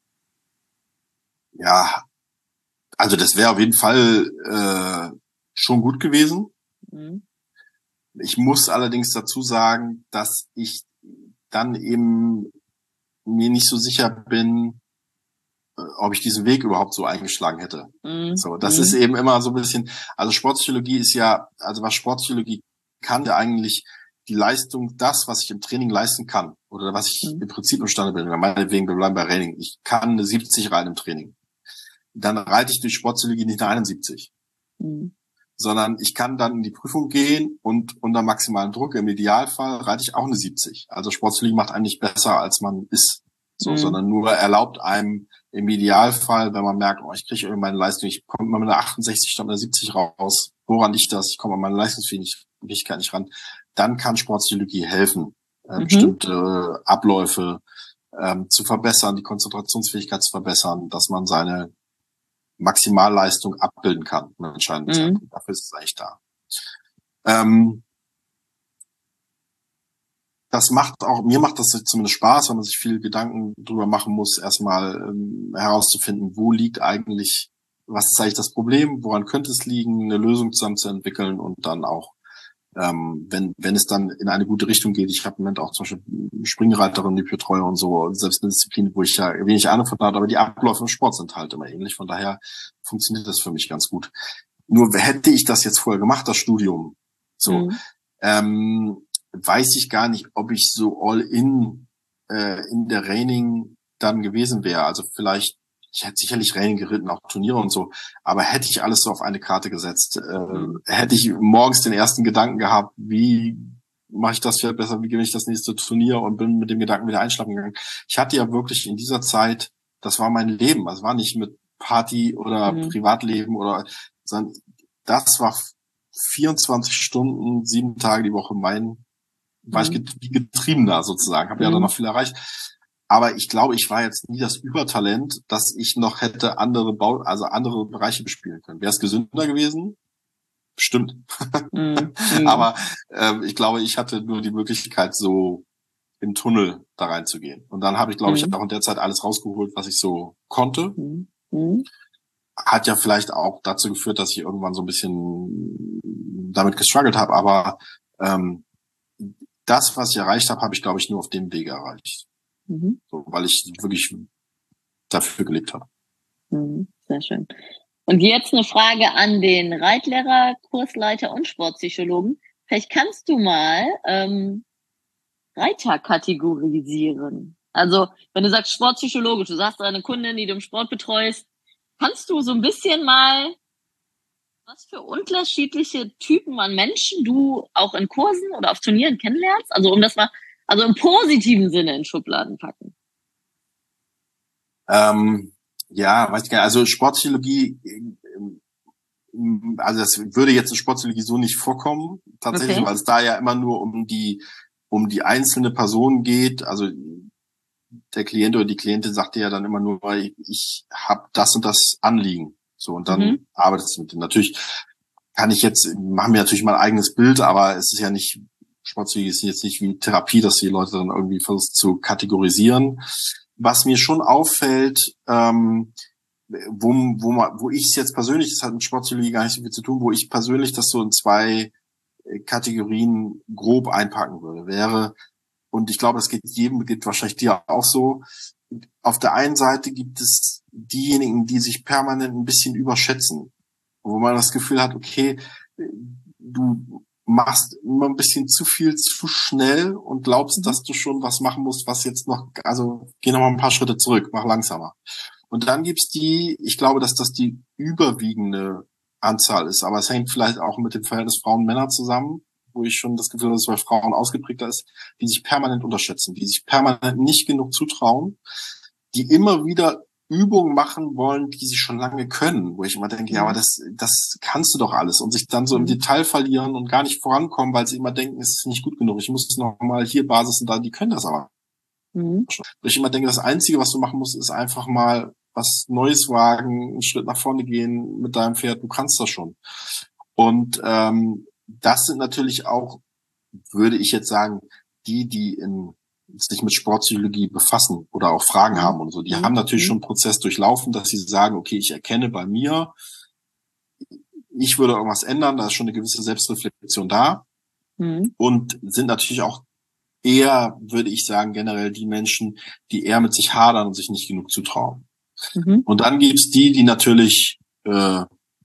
Ja, also das wäre auf jeden Fall äh, schon gut gewesen. Mhm. Ich muss allerdings dazu sagen, dass ich dann eben mir nicht so sicher bin, äh, ob ich diesen Weg überhaupt so eingeschlagen hätte. Mhm. So, das mhm. ist eben immer so ein bisschen, also Sportpsychologie ist ja, also was Sportpsychologie kann, ja eigentlich die Leistung, das, was ich im Training leisten kann, oder was ich Mhm. im Prinzip imstande bin, meinetwegen, wir bleiben bei Training, ich kann eine siebzig reiten im Training. Dann reite ich durch Sportpsychologie nicht eine einundsiebzig. Mhm. Sondern ich kann dann in die Prüfung gehen und unter maximalen Druck, im Idealfall, reite ich auch eine siebzig. Also Sportpsychologie macht einen nicht besser, als man ist. So, Mhm. sondern nur erlaubt einem im Idealfall, wenn man merkt, oh, ich kriege irgendwie meine Leistung, ich komme mal mit einer achtundsechzig statt einer siebzig raus, woran liegt das? Ich komme an meine Leistungsfähigkeit nicht ran. Dann kann Sportpsychologie helfen, äh, Mhm. bestimmte Abläufe ähm, zu verbessern, die Konzentrationsfähigkeit zu verbessern, dass man seine Maximalleistung abbilden kann mit entscheidenden Mhm. Zeitpunkt. Dafür ist es eigentlich da. Ähm, das macht auch, mir macht das zumindest Spaß, wenn man sich viel Gedanken drüber machen muss, erstmal ähm, herauszufinden, wo liegt eigentlich, was ist eigentlich das Problem, woran könnte es liegen, eine Lösung zusammen zu entwickeln und dann auch, ähm, wenn wenn es dann in eine gute Richtung geht. Ich habe im Moment auch zum Beispiel Springreiterin, die ich betreue und so, selbst eine Disziplin, wo ich ja wenig Ahnung von habe, aber die Abläufe im Sport sind halt immer ähnlich. Von daher funktioniert das für mich ganz gut. Nur hätte ich das jetzt vorher gemacht, das Studium, so, Mhm. ähm, weiß ich gar nicht, ob ich so all in äh, in der Reining dann gewesen wäre. Also vielleicht, ich hätte sicherlich Reining geritten, auch Turniere und so, aber hätte ich alles so auf eine Karte gesetzt, äh, Mhm. hätte ich morgens den ersten Gedanken gehabt, wie mache ich das vielleicht besser, wie gewinne ich das nächste Turnier und bin mit dem Gedanken wieder einschlafen gegangen. Ich hatte ja wirklich in dieser Zeit, das war mein Leben, also war nicht mit Party oder Mhm. Privatleben oder, sondern das war vierundzwanzig Stunden, sieben Tage die Woche mein, war ich Mhm. get- wie getriebener sozusagen, habe ja dann noch Mhm. viel erreicht. Aber ich glaube, ich war jetzt nie das Übertalent, dass ich noch hätte andere Bau, also andere Bereiche bespielen können. Wäre es gesünder gewesen? Bestimmt. Mhm. Mhm. Aber ähm, ich glaube, ich hatte nur die Möglichkeit, so im Tunnel da reinzugehen. Und dann habe ich, glaube ich, Mhm. auch in der Zeit alles rausgeholt, was ich so konnte. Mhm. Mhm. Hat ja vielleicht auch dazu geführt, dass ich irgendwann so ein bisschen damit gestruggelt habe. Aber ähm, das, was ich erreicht habe, habe ich, glaube ich, nur auf dem Weg erreicht. Mhm. So, weil ich wirklich dafür gelebt habe. Mhm. Sehr schön. Und jetzt eine Frage an den Reitlehrer, Kursleiter und Sportpsychologen. Vielleicht kannst du mal ähm, Reiter kategorisieren. Also, wenn du sagst sportpsychologisch, du sagst eine Kundin, die du im Sport betreust, kannst du so ein bisschen mal, was für unterschiedliche Typen an Menschen du auch in Kursen oder auf Turnieren kennenlernst? Also, um das mal, also im positiven Sinne in Schubladen packen. Ähm, ja, weiß ich gar nicht. Also Sportpsychologie, also das würde jetzt in Sportpsychologie so nicht vorkommen, tatsächlich, Okay. weil es da ja immer nur um die um die einzelne Person geht. Also der Klient oder die Klientin sagt dir ja dann immer nur, ich, ich habe das und das Anliegen. So, und dann Mhm. arbeitest du mit dem. Natürlich kann ich jetzt, machen wir natürlich mein eigenes Bild, aber es ist ja nicht, Sportpsychologie ist jetzt nicht wie Therapie, dass die Leute dann irgendwie versuchen zu kategorisieren. Was mir schon auffällt, ähm, wo, wo, man, wo ich es jetzt persönlich, das hat mit Sportpsychologie gar nicht so viel zu tun, wo ich persönlich das so in zwei Kategorien grob einpacken würde, wäre, und ich glaube, das geht jedem, geht wahrscheinlich dir auch so, auf der einen Seite gibt es diejenigen, die sich permanent ein bisschen überschätzen, wo man das Gefühl hat, okay, du machst immer ein bisschen zu viel, zu schnell und glaubst, Mhm. dass du schon was machen musst, was jetzt noch, also geh noch mal ein paar Schritte zurück, mach langsamer. Und dann gibt's die, ich glaube, dass das die überwiegende Anzahl ist, aber es hängt vielleicht auch mit dem Verhältnis Frauen-Männer zusammen, wo ich schon das Gefühl habe, dass es bei Frauen ausgeprägter ist, die sich permanent unterschätzen, die sich permanent nicht genug zutrauen, die immer wieder Übungen machen wollen, die sie schon lange können, wo ich immer denke, ja, aber das, das kannst du doch alles und sich dann so im Mhm. Detail verlieren und gar nicht vorankommen, weil sie immer denken, es ist nicht gut genug, ich muss es noch mal hier Basis und da, die können das aber Mhm. schon. Wo ich immer denke, das Einzige, was du machen musst, ist einfach mal was Neues wagen, einen Schritt nach vorne gehen mit deinem Pferd, du kannst das schon. Und ähm, das sind natürlich auch, würde ich jetzt sagen, die, die in sich mit Sportpsychologie befassen oder auch Fragen Mhm. haben und so, die Mhm. haben natürlich Mhm. schon einen Prozess durchlaufen, dass sie sagen, okay, ich erkenne bei mir, ich würde irgendwas ändern, da ist schon eine gewisse Selbstreflexion da Mhm. und sind natürlich auch eher, würde ich sagen, generell die Menschen, die eher mit sich hadern und sich nicht genug zutrauen. Mhm. Und dann gibt's die, die natürlich äh,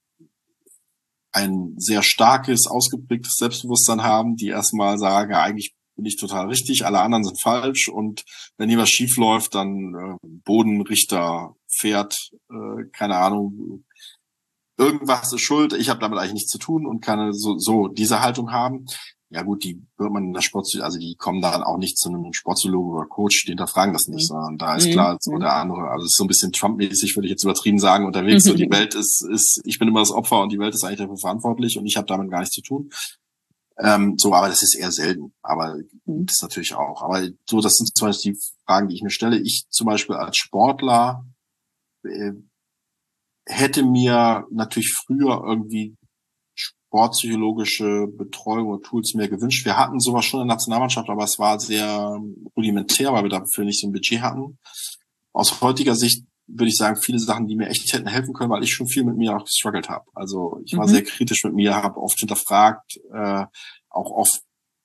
ein sehr starkes, ausgeprägtes Selbstbewusstsein haben, die erstmal sagen, eigentlich bin ich total richtig, alle anderen sind falsch und wenn hier was schief läuft, dann äh, Bodenrichter, Pferd, äh, keine Ahnung, irgendwas ist schuld, ich habe damit eigentlich nichts zu tun und kann so, so diese Haltung haben. Ja gut, die wird man in der Sportpsychologie, also die kommen dann auch nicht zu einem Sportpsychologen oder Coach, die hinterfragen das nicht, sondern da ist Mhm. klar, so Mhm. der andere, also es ist so ein bisschen Trump-mäßig, würde ich jetzt übertrieben sagen, unterwegs, so die Welt ist, ist, ich bin immer das Opfer und die Welt ist eigentlich dafür verantwortlich und ich habe damit gar nichts zu tun. Ähm, so, aber das ist eher selten, aber Mhm. das natürlich auch. Aber so, das sind zum Beispiel die Fragen, die ich mir stelle. Ich zum Beispiel als Sportler äh, hätte mir natürlich früher irgendwie sportpsychologische Betreuung und Tools mehr gewünscht. Wir hatten sowas schon in der Nationalmannschaft, aber es war sehr rudimentär, weil wir dafür nicht so ein Budget hatten. Aus heutiger Sicht würde ich sagen, viele Sachen, die mir echt hätten helfen können, weil ich schon viel mit mir auch gestruggelt habe. Also ich war Mhm. sehr kritisch mit mir, habe oft hinterfragt, äh, auch oft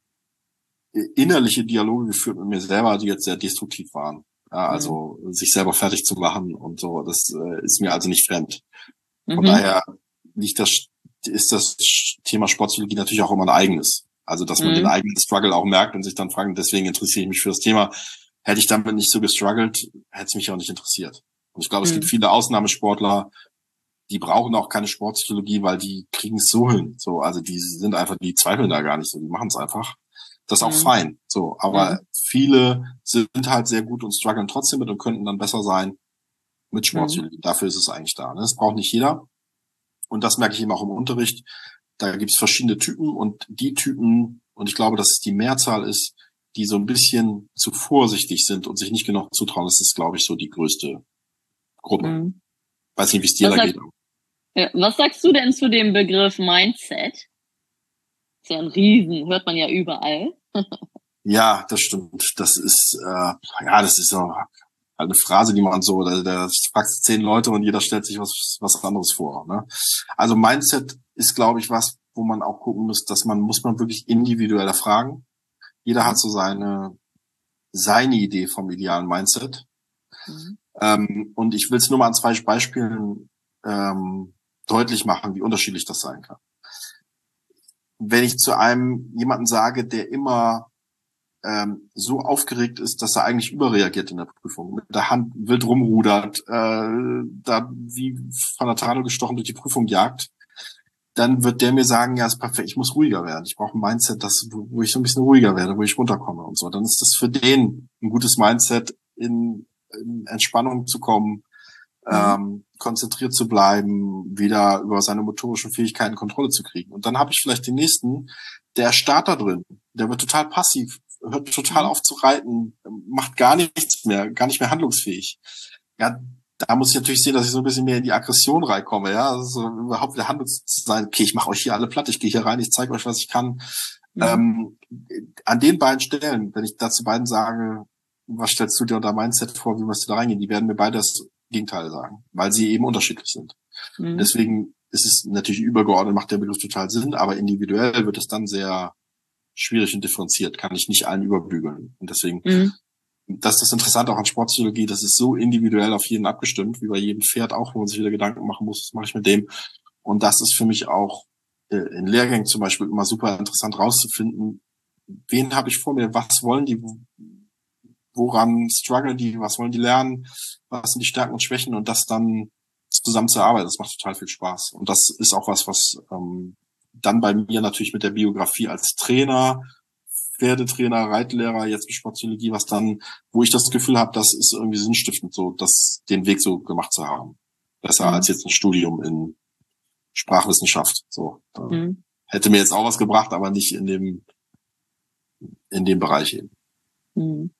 innerliche Dialoge geführt mit mir selber, die jetzt sehr destruktiv waren. Ja, Mhm. also sich selber fertig zu machen und so, das äh, ist mir also nicht fremd. Von Mhm. daher liegt das, ist das Thema Sportpsychologie natürlich auch immer ein eigenes. Also, dass man den Mhm. eigenen Struggle auch merkt und sich dann fragt, deswegen interessiere ich mich für das Thema. Hätte ich damit nicht so gestruggelt, hätte es mich auch nicht interessiert. Und ich glaube, es gibt Mhm. viele Ausnahmesportler, die brauchen auch keine Sportpsychologie, weil die kriegen es so hin. So, also die sind einfach, die zweifeln da gar nicht so, die machen es einfach. Das ist auch Mhm. fein. So, aber Mhm. viele sind halt sehr gut und strugglen trotzdem mit und könnten dann besser sein mit Mhm. Sportpsychologie. Dafür ist es eigentlich da. Ne? Das braucht nicht jeder. Und das merke ich eben auch im Unterricht. Da gibt es verschiedene Typen und die Typen, und ich glaube, dass es die Mehrzahl ist, die so ein bisschen zu vorsichtig sind und sich nicht genug zutrauen, das ist, glaube ich, so die größte Gruppe. Mhm. Weiß nicht, wie es dir Was, da sag, geht. ja, was sagst du denn zu dem Begriff Mindset? Ist ja ein Riesen, hört man ja überall. Ja, das stimmt. Das ist, äh, ja, das ist so eine Phrase, die man so, da, da fragst zehn Leute und jeder stellt sich was, was anderes vor. Ne? Also Mindset ist, glaube ich, was, wo man auch gucken muss, dass man, muss man wirklich individuell erfragen. Jeder hat Mhm. so seine, seine Idee vom idealen Mindset. Mhm. Ähm, und ich will es nur mal an zwei Beispielen ähm, deutlich machen, wie unterschiedlich das sein kann. Wenn ich zu einem jemanden sage, der immer ähm, so aufgeregt ist, dass er eigentlich überreagiert in der Prüfung, mit der Hand wild rumrudert, äh, da wie von der Trano gestochen durch die Prüfung jagt, dann wird der mir sagen, ja, ist perfekt, ich muss ruhiger werden. Ich brauche ein Mindset, das, wo, wo ich so ein bisschen ruhiger werde, wo ich runterkomme und so. Dann ist das für den ein gutes Mindset, in, in Entspannung zu kommen, Mhm. ähm, konzentriert zu bleiben, wieder über seine motorischen Fähigkeiten Kontrolle zu kriegen. Und dann habe ich vielleicht den nächsten, der starrt da drin, der wird total passiv, hört total Mhm. auf zu reiten, macht gar nichts mehr, gar nicht mehr handlungsfähig. Ja, da muss ich natürlich sehen, dass ich so ein bisschen mehr in die Aggression reinkomme, ja, also überhaupt wieder handlungs zu sein, okay, ich mache euch hier alle platt, ich gehe hier rein, ich zeige euch, was ich kann. Mhm. Ähm, an den beiden Stellen, wenn ich dazu beiden sage, was stellst du dir unter Mindset vor, wie musst du da reingehen, die werden mir beide das Gegenteil sagen, weil sie eben unterschiedlich sind. Und Mhm. deswegen ist es natürlich übergeordnet, macht der Begriff total Sinn, aber individuell wird es dann sehr schwierig und differenziert, kann ich nicht allen überbügeln. Und deswegen, Mhm. das ist das Interessante auch an Sportpsychologie, das ist so individuell auf jeden abgestimmt, wie bei jedem Pferd auch, wo man sich wieder Gedanken machen muss, was mache ich mit dem. Und das ist für mich auch äh, in Lehrgängen zum Beispiel immer super interessant rauszufinden, wen habe ich vor mir, was wollen die, woran strugglen die, was wollen die lernen, was sind die Stärken und Schwächen und das dann zusammen zu arbeiten, das macht total viel Spaß. Und das ist auch was, was ähm, dann bei mir natürlich mit der Biografie als Trainer, Pferdetrainer, Reitlehrer, jetzt mit Sportpsychologie, was dann, wo ich das Gefühl habe, das ist irgendwie sinnstiftend, so das den Weg so gemacht zu haben. Besser mhm. als jetzt ein Studium in Sprachwissenschaft. So mhm. hätte mir jetzt auch was gebracht, aber nicht in dem in dem Bereich eben. Mhm.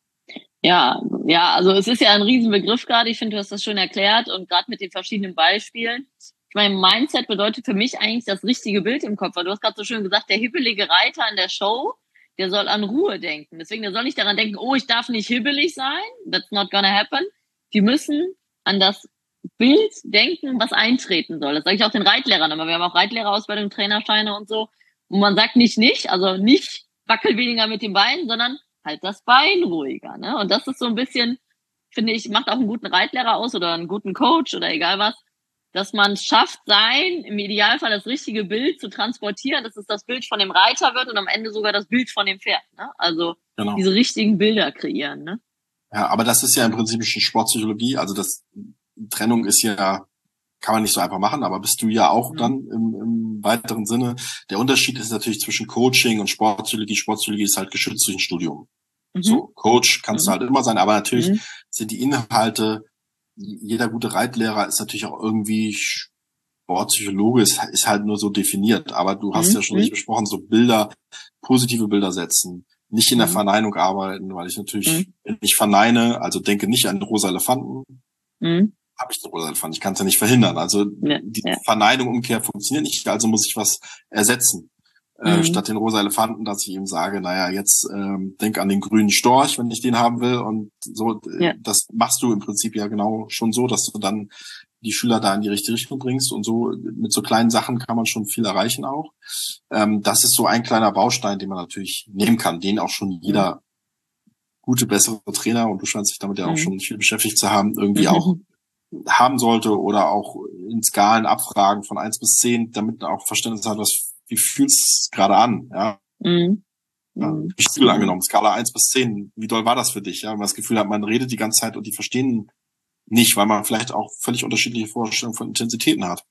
Ja, ja, also es ist ja ein Riesenbegriff gerade. Ich finde, du hast das schön erklärt und gerade mit den verschiedenen Beispielen. Ich meine, Mindset bedeutet für mich eigentlich das richtige Bild im Kopf. Weil du hast gerade so schön gesagt, der hibbelige Reiter in der Show, der soll an Ruhe denken. Deswegen, der soll nicht daran denken, oh, ich darf nicht hibbelig sein. That's not gonna happen. Die müssen an das Bild denken, was eintreten soll. Das sage ich auch den Reitlehrern immer. Wir haben auch Reitlehrerausbildung, Trainerscheine und so. Und man sagt nicht nicht, also nicht wackel weniger mit den Beinen, sondern halt das Bein ruhiger, ne? Und das ist so ein bisschen, finde ich, macht auch einen guten Reitlehrer aus oder einen guten Coach oder egal was, dass man es schafft, sein, im Idealfall das richtige Bild zu transportieren, dass es das Bild von dem Reiter wird und am Ende sogar das Bild von dem Pferd, ne? Also genau. Diese richtigen Bilder kreieren, ne? Ja, aber das ist ja im Prinzip schon Sportpsychologie, also das Trennung ist ja, kann man nicht so einfach machen, aber bist du ja auch mhm. dann im, im weiteren Sinne. Der Unterschied ist natürlich zwischen Coaching und Sportpsychologie. Sportpsychologie ist halt geschützt durch ein Studium. Mhm. So, Coach kannst mhm. du halt immer sein, aber natürlich mhm. sind die Inhalte, jeder gute Reitlehrer ist natürlich auch irgendwie Sportpsychologe, ist, ist halt nur so definiert. Aber du hast mhm. ja schon richtig besprochen, so Bilder, positive Bilder setzen, nicht in der mhm. Verneinung arbeiten, weil ich natürlich mhm. nicht verneine, also denke nicht an rosa Elefanten. Mhm. Habe ich den rosa Elefanten, ich kann es ja nicht verhindern. Also ja, die ja. Verneinung, Umkehr funktioniert nicht, also muss ich was ersetzen. Mhm. Äh, statt den rosa Elefanten, dass ich ihm sage, naja, jetzt ähm, denk an den grünen Storch, wenn ich den haben will. Und so, ja. das machst du im Prinzip ja genau schon so, dass du dann die Schüler da in die richtige Richtung bringst. Und so mit so kleinen Sachen kann man schon viel erreichen auch. Ähm, das ist so ein kleiner Baustein, den man natürlich nehmen kann, den auch schon jeder mhm. gute, bessere Trainer, und du scheinst dich damit ja auch mhm. schon viel beschäftigt zu haben, irgendwie mhm. auch haben sollte oder auch in Skalen abfragen von eins bis zehn, damit man auch Verständnis hat, was, wie fühlt's gerade an, ja. Mhm. Ja, Spiel mhm. angenommen, Skala eins bis zehn, wie doll war das für dich, ja, wenn man das Gefühl hat, man redet die ganze Zeit und die verstehen nicht, weil man vielleicht auch völlig unterschiedliche Vorstellungen von Intensitäten hat.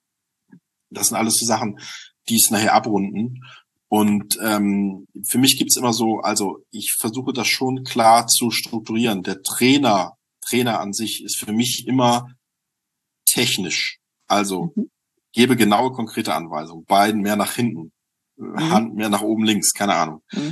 Das sind alles so Sachen, die es nachher abrunden. Und ähm, für mich gibt's immer so, also ich versuche das schon klar zu strukturieren. Der Trainer, Trainer an sich ist für mich immer technisch, also mhm. gebe genaue, konkrete Anweisungen. Beiden mehr nach hinten, mhm. Hand mehr nach oben links, keine Ahnung. Mhm.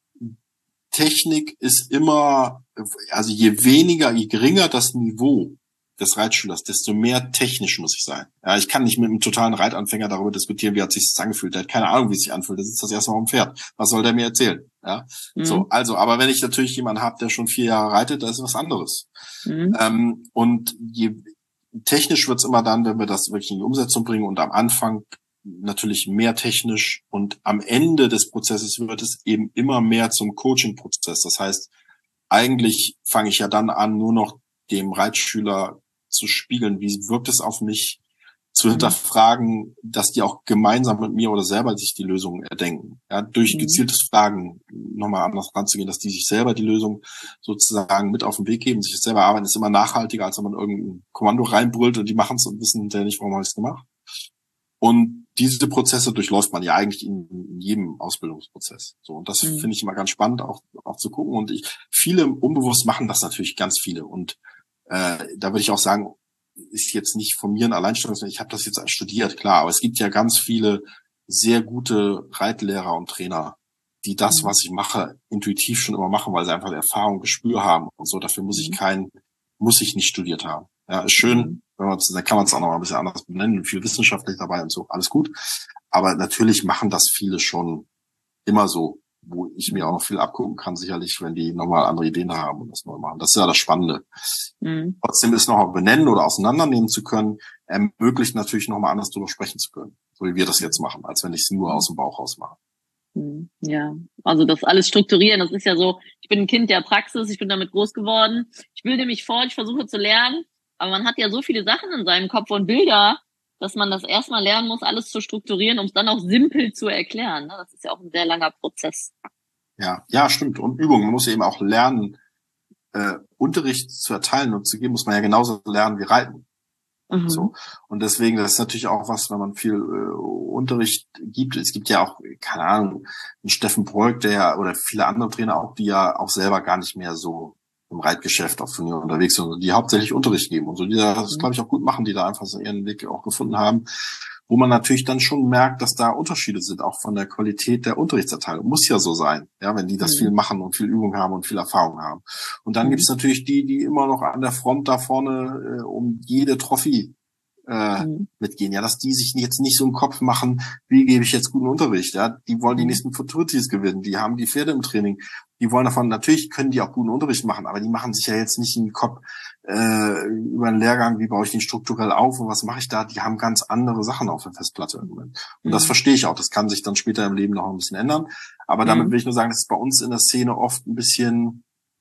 Technik ist immer, also je weniger, je geringer das Niveau des Reitschülers, desto mehr technisch muss ich sein. Ja, ich kann nicht mit einem totalen Reitanfänger darüber diskutieren, wie hat sich das angefühlt. Der hat keine Ahnung, wie es sich anfühlt. Der sitzt das erste Mal am Pferd. Was soll der mir erzählen? Ja, mhm. so, also, aber wenn ich natürlich jemanden habe, der schon vier Jahre reitet, da ist was anderes. Mhm. Ähm, und je technisch wird's immer dann, wenn wir das wirklich in die Umsetzung bringen, und am Anfang natürlich mehr technisch und am Ende des Prozesses wird es eben immer mehr zum Coaching-Prozess. Das heißt, eigentlich fange ich ja dann an, nur noch dem Reitschüler zu spiegeln, wie wirkt es auf mich, zu hinterfragen, dass die auch gemeinsam mit mir oder selber sich die Lösung erdenken. Ja, durch mhm. gezieltes Fragen nochmal anders ranzugehen, dass die sich selber die Lösung sozusagen mit auf den Weg geben, sich das selber arbeiten, ist immer nachhaltiger, als wenn man irgendein Kommando reinbrüllt und die machen es und wissen hinterher nicht, warum habe ich es gemacht. Und diese Prozesse durchläuft man ja eigentlich in, in jedem Ausbildungsprozess. So, und das mhm. finde ich immer ganz spannend, auch, auch zu gucken. Und ich, viele unbewusst machen das natürlich, ganz viele. Und äh, da würde ich auch sagen, ist jetzt nicht von mir ein Alleinstellungsmerkmal. Ich habe das jetzt studiert, klar, aber es gibt ja ganz viele sehr gute Reitlehrer und Trainer, die das, was ich mache, intuitiv schon immer machen, weil sie einfach Erfahrung, Gespür haben und so. Dafür muss ich kein, muss ich nicht studiert haben. Ja, ist schön, wenn man, dann kann man es auch noch mal ein bisschen anders benennen, viel wissenschaftlich dabei und so, alles gut. Aber natürlich machen das viele schon immer so, wo ich mir auch noch viel abgucken kann, sicherlich, wenn die nochmal andere Ideen haben und das neu machen. Das ist ja das Spannende. Mhm. Trotzdem ist noch mal benennen oder auseinandernehmen zu können, ermöglicht natürlich nochmal anders drüber sprechen zu können, so wie wir das jetzt machen, als wenn ich es nur aus dem Bauch raus mache. Ja, also das alles strukturieren, das ist ja so, ich bin ein Kind der Praxis, ich bin damit groß geworden, ich bilde mich fort, ich versuche zu lernen, aber man hat ja so viele Sachen in seinem Kopf und Bilder, dass man das erstmal lernen muss, alles zu strukturieren, um es dann auch simpel zu erklären. Das ist ja auch ein sehr langer Prozess. Ja, ja, stimmt. Und Übung. Man muss eben auch lernen, äh, Unterricht zu erteilen und zu geben, muss man ja genauso lernen wie Reiten. Mhm. So. Und deswegen, das ist natürlich auch was, wenn man viel äh, Unterricht gibt. Es gibt ja auch, keine Ahnung, einen Steffen Breuk, der ja, oder viele andere Trainer auch, die ja auch selber gar nicht mehr so im Reitgeschäft auf Turnier unterwegs sind, und die hauptsächlich Unterricht geben und so, die das, Mhm. glaube ich, auch gut machen, die da einfach so ihren Weg auch gefunden haben, wo man natürlich dann schon merkt, dass da Unterschiede sind, auch von der Qualität der Unterrichtserteilung. Muss ja so sein, ja, wenn die das Mhm. viel machen und viel Übung haben und viel Erfahrung haben. Und dann Mhm. gibt es natürlich die, die immer noch an der Front da vorne äh, um jede Trophy äh, Mhm. mitgehen. Ja, dass die sich jetzt nicht so einen Kopf machen, wie gebe ich jetzt guten Unterricht. Ja, die wollen die Mhm. nächsten Futurities gewinnen. Die haben die Pferde im Training. Die wollen davon, natürlich können die auch guten Unterricht machen, aber die machen sich ja jetzt nicht in den Kopf äh, über einen Lehrgang, wie baue ich den strukturell auf und was mache ich da. Die haben ganz andere Sachen auf der Festplatte im Moment. Und das Mhm. verstehe ich auch. Das kann sich dann später im Leben noch ein bisschen ändern. Aber damit Mhm. will ich nur sagen, das ist bei uns in der Szene oft ein bisschen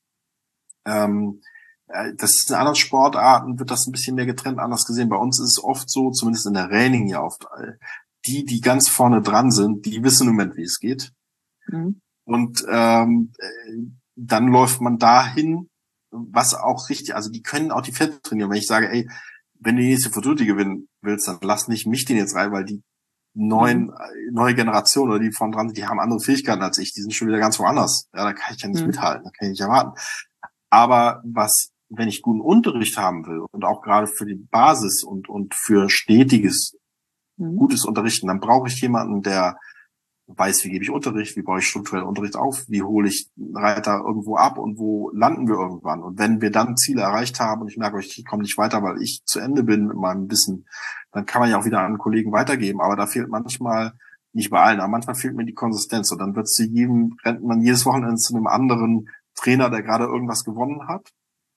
ähm, das ist in anderen Sportarten, wird das ein bisschen mehr getrennt, anders gesehen. Bei uns ist es oft so, zumindest in der Reining ja oft, die, die ganz vorne dran sind, die wissen im Moment, wie es geht. Mhm. Und ähm, dann läuft man dahin, was auch richtig, also die können auch die Pferde trainieren. Wenn ich sage, ey, wenn du die nächste Futurity gewinnen willst, dann lass nicht mich den jetzt rein, weil die neuen, Mhm. neue Generation oder die vorne dran sind, die haben andere Fähigkeiten als ich, die sind schon wieder ganz woanders. Ja, da kann ich ja nicht Mhm. mithalten, da kann ich nicht erwarten. Aber was, wenn ich guten Unterricht haben will und auch gerade für die Basis und und für stetiges, Mhm. gutes Unterrichten, dann brauche ich jemanden, der weiß, wie gebe ich Unterricht, wie baue ich strukturell Unterricht auf, wie hole ich einen Reiter irgendwo ab und wo landen wir irgendwann. Und wenn wir dann Ziele erreicht haben und ich merke, ich komme nicht weiter, weil ich zu Ende bin mit meinem Wissen, dann kann man ja auch wieder an Kollegen weitergeben. Aber da fehlt manchmal, nicht bei allen, aber manchmal fehlt mir die Konsistenz. Und dann wird zu jedem, rennt man jedes Wochenende zu einem anderen Trainer, der gerade irgendwas gewonnen hat.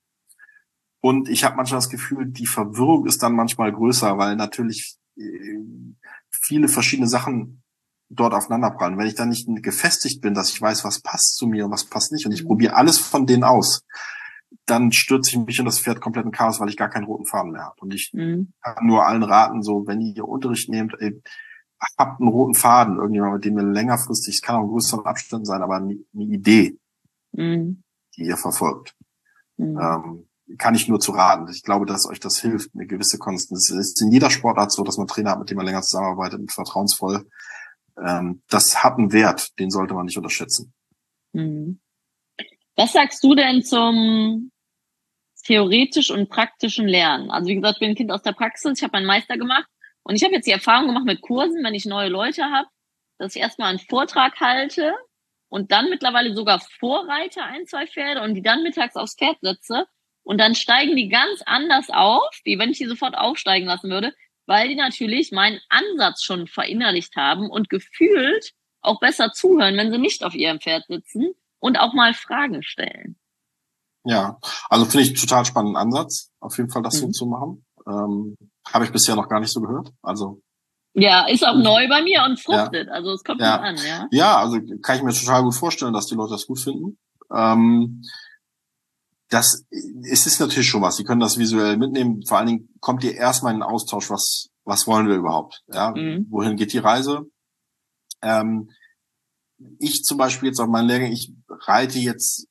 Und ich habe manchmal das Gefühl, die Verwirrung ist dann manchmal größer, weil natürlich äh, viele verschiedene Sachen dort aufeinanderprallen. Wenn ich dann nicht gefestigt bin, dass ich weiß, was passt zu mir und was passt nicht, und ich Mhm. probiere alles von denen aus, dann stürze ich mich in das Pferd komplett in Chaos, weil ich gar keinen roten Faden mehr habe. Und ich Mhm. kann nur allen raten, so, wenn ihr Unterricht nehmt, ey, habt einen roten Faden, irgendjemand, mit dem ihr längerfristig, es kann auch ein größerer Abstand sein, aber eine, eine Idee, Mhm. die ihr verfolgt. Mhm. Ähm, kann ich nur zu raten. Ich glaube, dass euch das hilft, eine gewisse Konstanz. Es ist in jeder Sportart so, dass man Trainer hat, mit dem man länger zusammenarbeitet, mit vertrauensvoll. Ähm, das hat einen Wert, den sollte man nicht unterschätzen. Mhm. Was sagst du denn zum theoretisch und praktischen Lernen? Also wie gesagt, ich bin ein Kind aus der Praxis, ich habe meinen Meister gemacht und ich habe jetzt die Erfahrung gemacht mit Kursen, wenn ich neue Leute habe, dass ich erstmal einen Vortrag halte und dann mittlerweile sogar vorreite ein, zwei Pferde und die dann mittags aufs Pferd setze und dann steigen die ganz anders auf, wie wenn ich die sofort aufsteigen lassen würde, weil die natürlich meinen Ansatz schon verinnerlicht haben und gefühlt auch besser zuhören, wenn sie nicht auf ihrem Pferd sitzen und auch mal Fragen stellen. Ja, also finde ich einen total spannenden Ansatz, auf jeden Fall das so Mhm. zu machen. Ähm, habe ich bisher noch gar nicht so gehört. Also Ja, ist auch neu bei mir und ja, fruchtet. Also es kommt gut ja, an, ja. ja, also kann ich mir total gut vorstellen, dass die Leute das gut finden. Ähm, das, es ist natürlich schon was. Sie können das visuell mitnehmen. Vor allen Dingen kommt ihr erstmal in den Austausch, was, was wollen wir überhaupt? Ja, Mhm. wohin geht die Reise? Ähm, ich zum Beispiel jetzt auf meinen Lehrgang, ich reite jetzt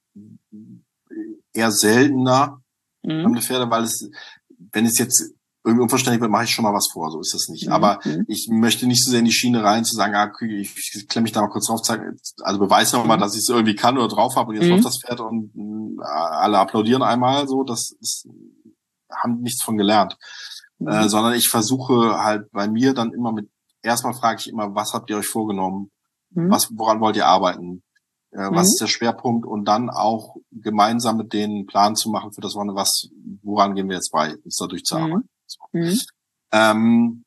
eher seltener Mhm. fremde Pferde, weil es, wenn es jetzt irgendwie unverständlich wird, mache ich schon mal was vor, so ist das nicht. Mhm. Aber Mhm. ich möchte nicht so sehr in die Schiene rein, zu sagen, ah, okay, ich klemme mich da mal kurz drauf, zeige, also beweise noch mal, Mhm. dass ich es irgendwie kann oder drauf habe und jetzt Mhm. läuft das Pferd und mh, alle applaudieren einmal, so, das ist, haben nichts von gelernt. Mhm. Äh, sondern ich versuche halt bei mir dann immer mit, erstmal frage ich immer, was habt ihr euch vorgenommen? Mhm. Was, woran wollt ihr arbeiten? Äh, was Mhm. ist der Schwerpunkt? Und dann auch gemeinsam mit denen einen Plan zu machen für das Wochenende, was, woran gehen wir jetzt bei, uns dadurch zu arbeiten. So. Mhm. Ähm,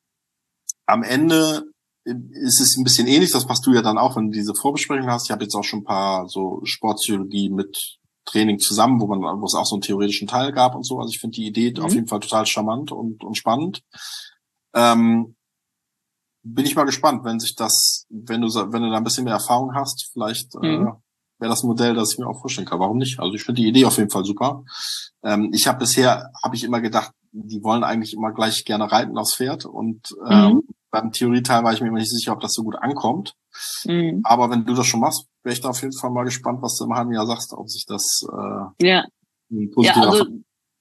am Ende ist es ein bisschen ähnlich, das machst du ja dann auch, wenn du diese Vorbesprechung hast. Ich habe jetzt auch schon ein paar so Sportpsychologie mit Training zusammen, wo man, wo es auch so einen theoretischen Teil gab und so. Also ich finde die Idee Mhm. auf jeden Fall total charmant und, und spannend. Ähm, bin ich mal gespannt, wenn sich das, wenn du, wenn du da ein bisschen mehr Erfahrung hast, vielleicht äh, Mhm. wäre das ein Modell, das ich mir auch vorstellen kann. Warum nicht? Also ich finde die Idee auf jeden Fall super. Ähm, ich habe bisher, habe ich immer gedacht, die wollen eigentlich immer gleich gerne reiten aufs Pferd und ähm, Mhm. beim Theorieteil war ich mir immer nicht sicher, ob das so gut ankommt. Mhm. Aber wenn du das schon machst, wäre ich da auf jeden Fall mal gespannt, was du im halben Jahr sagst, ob sich das äh, Ja. ein Ja, positiver also Fall.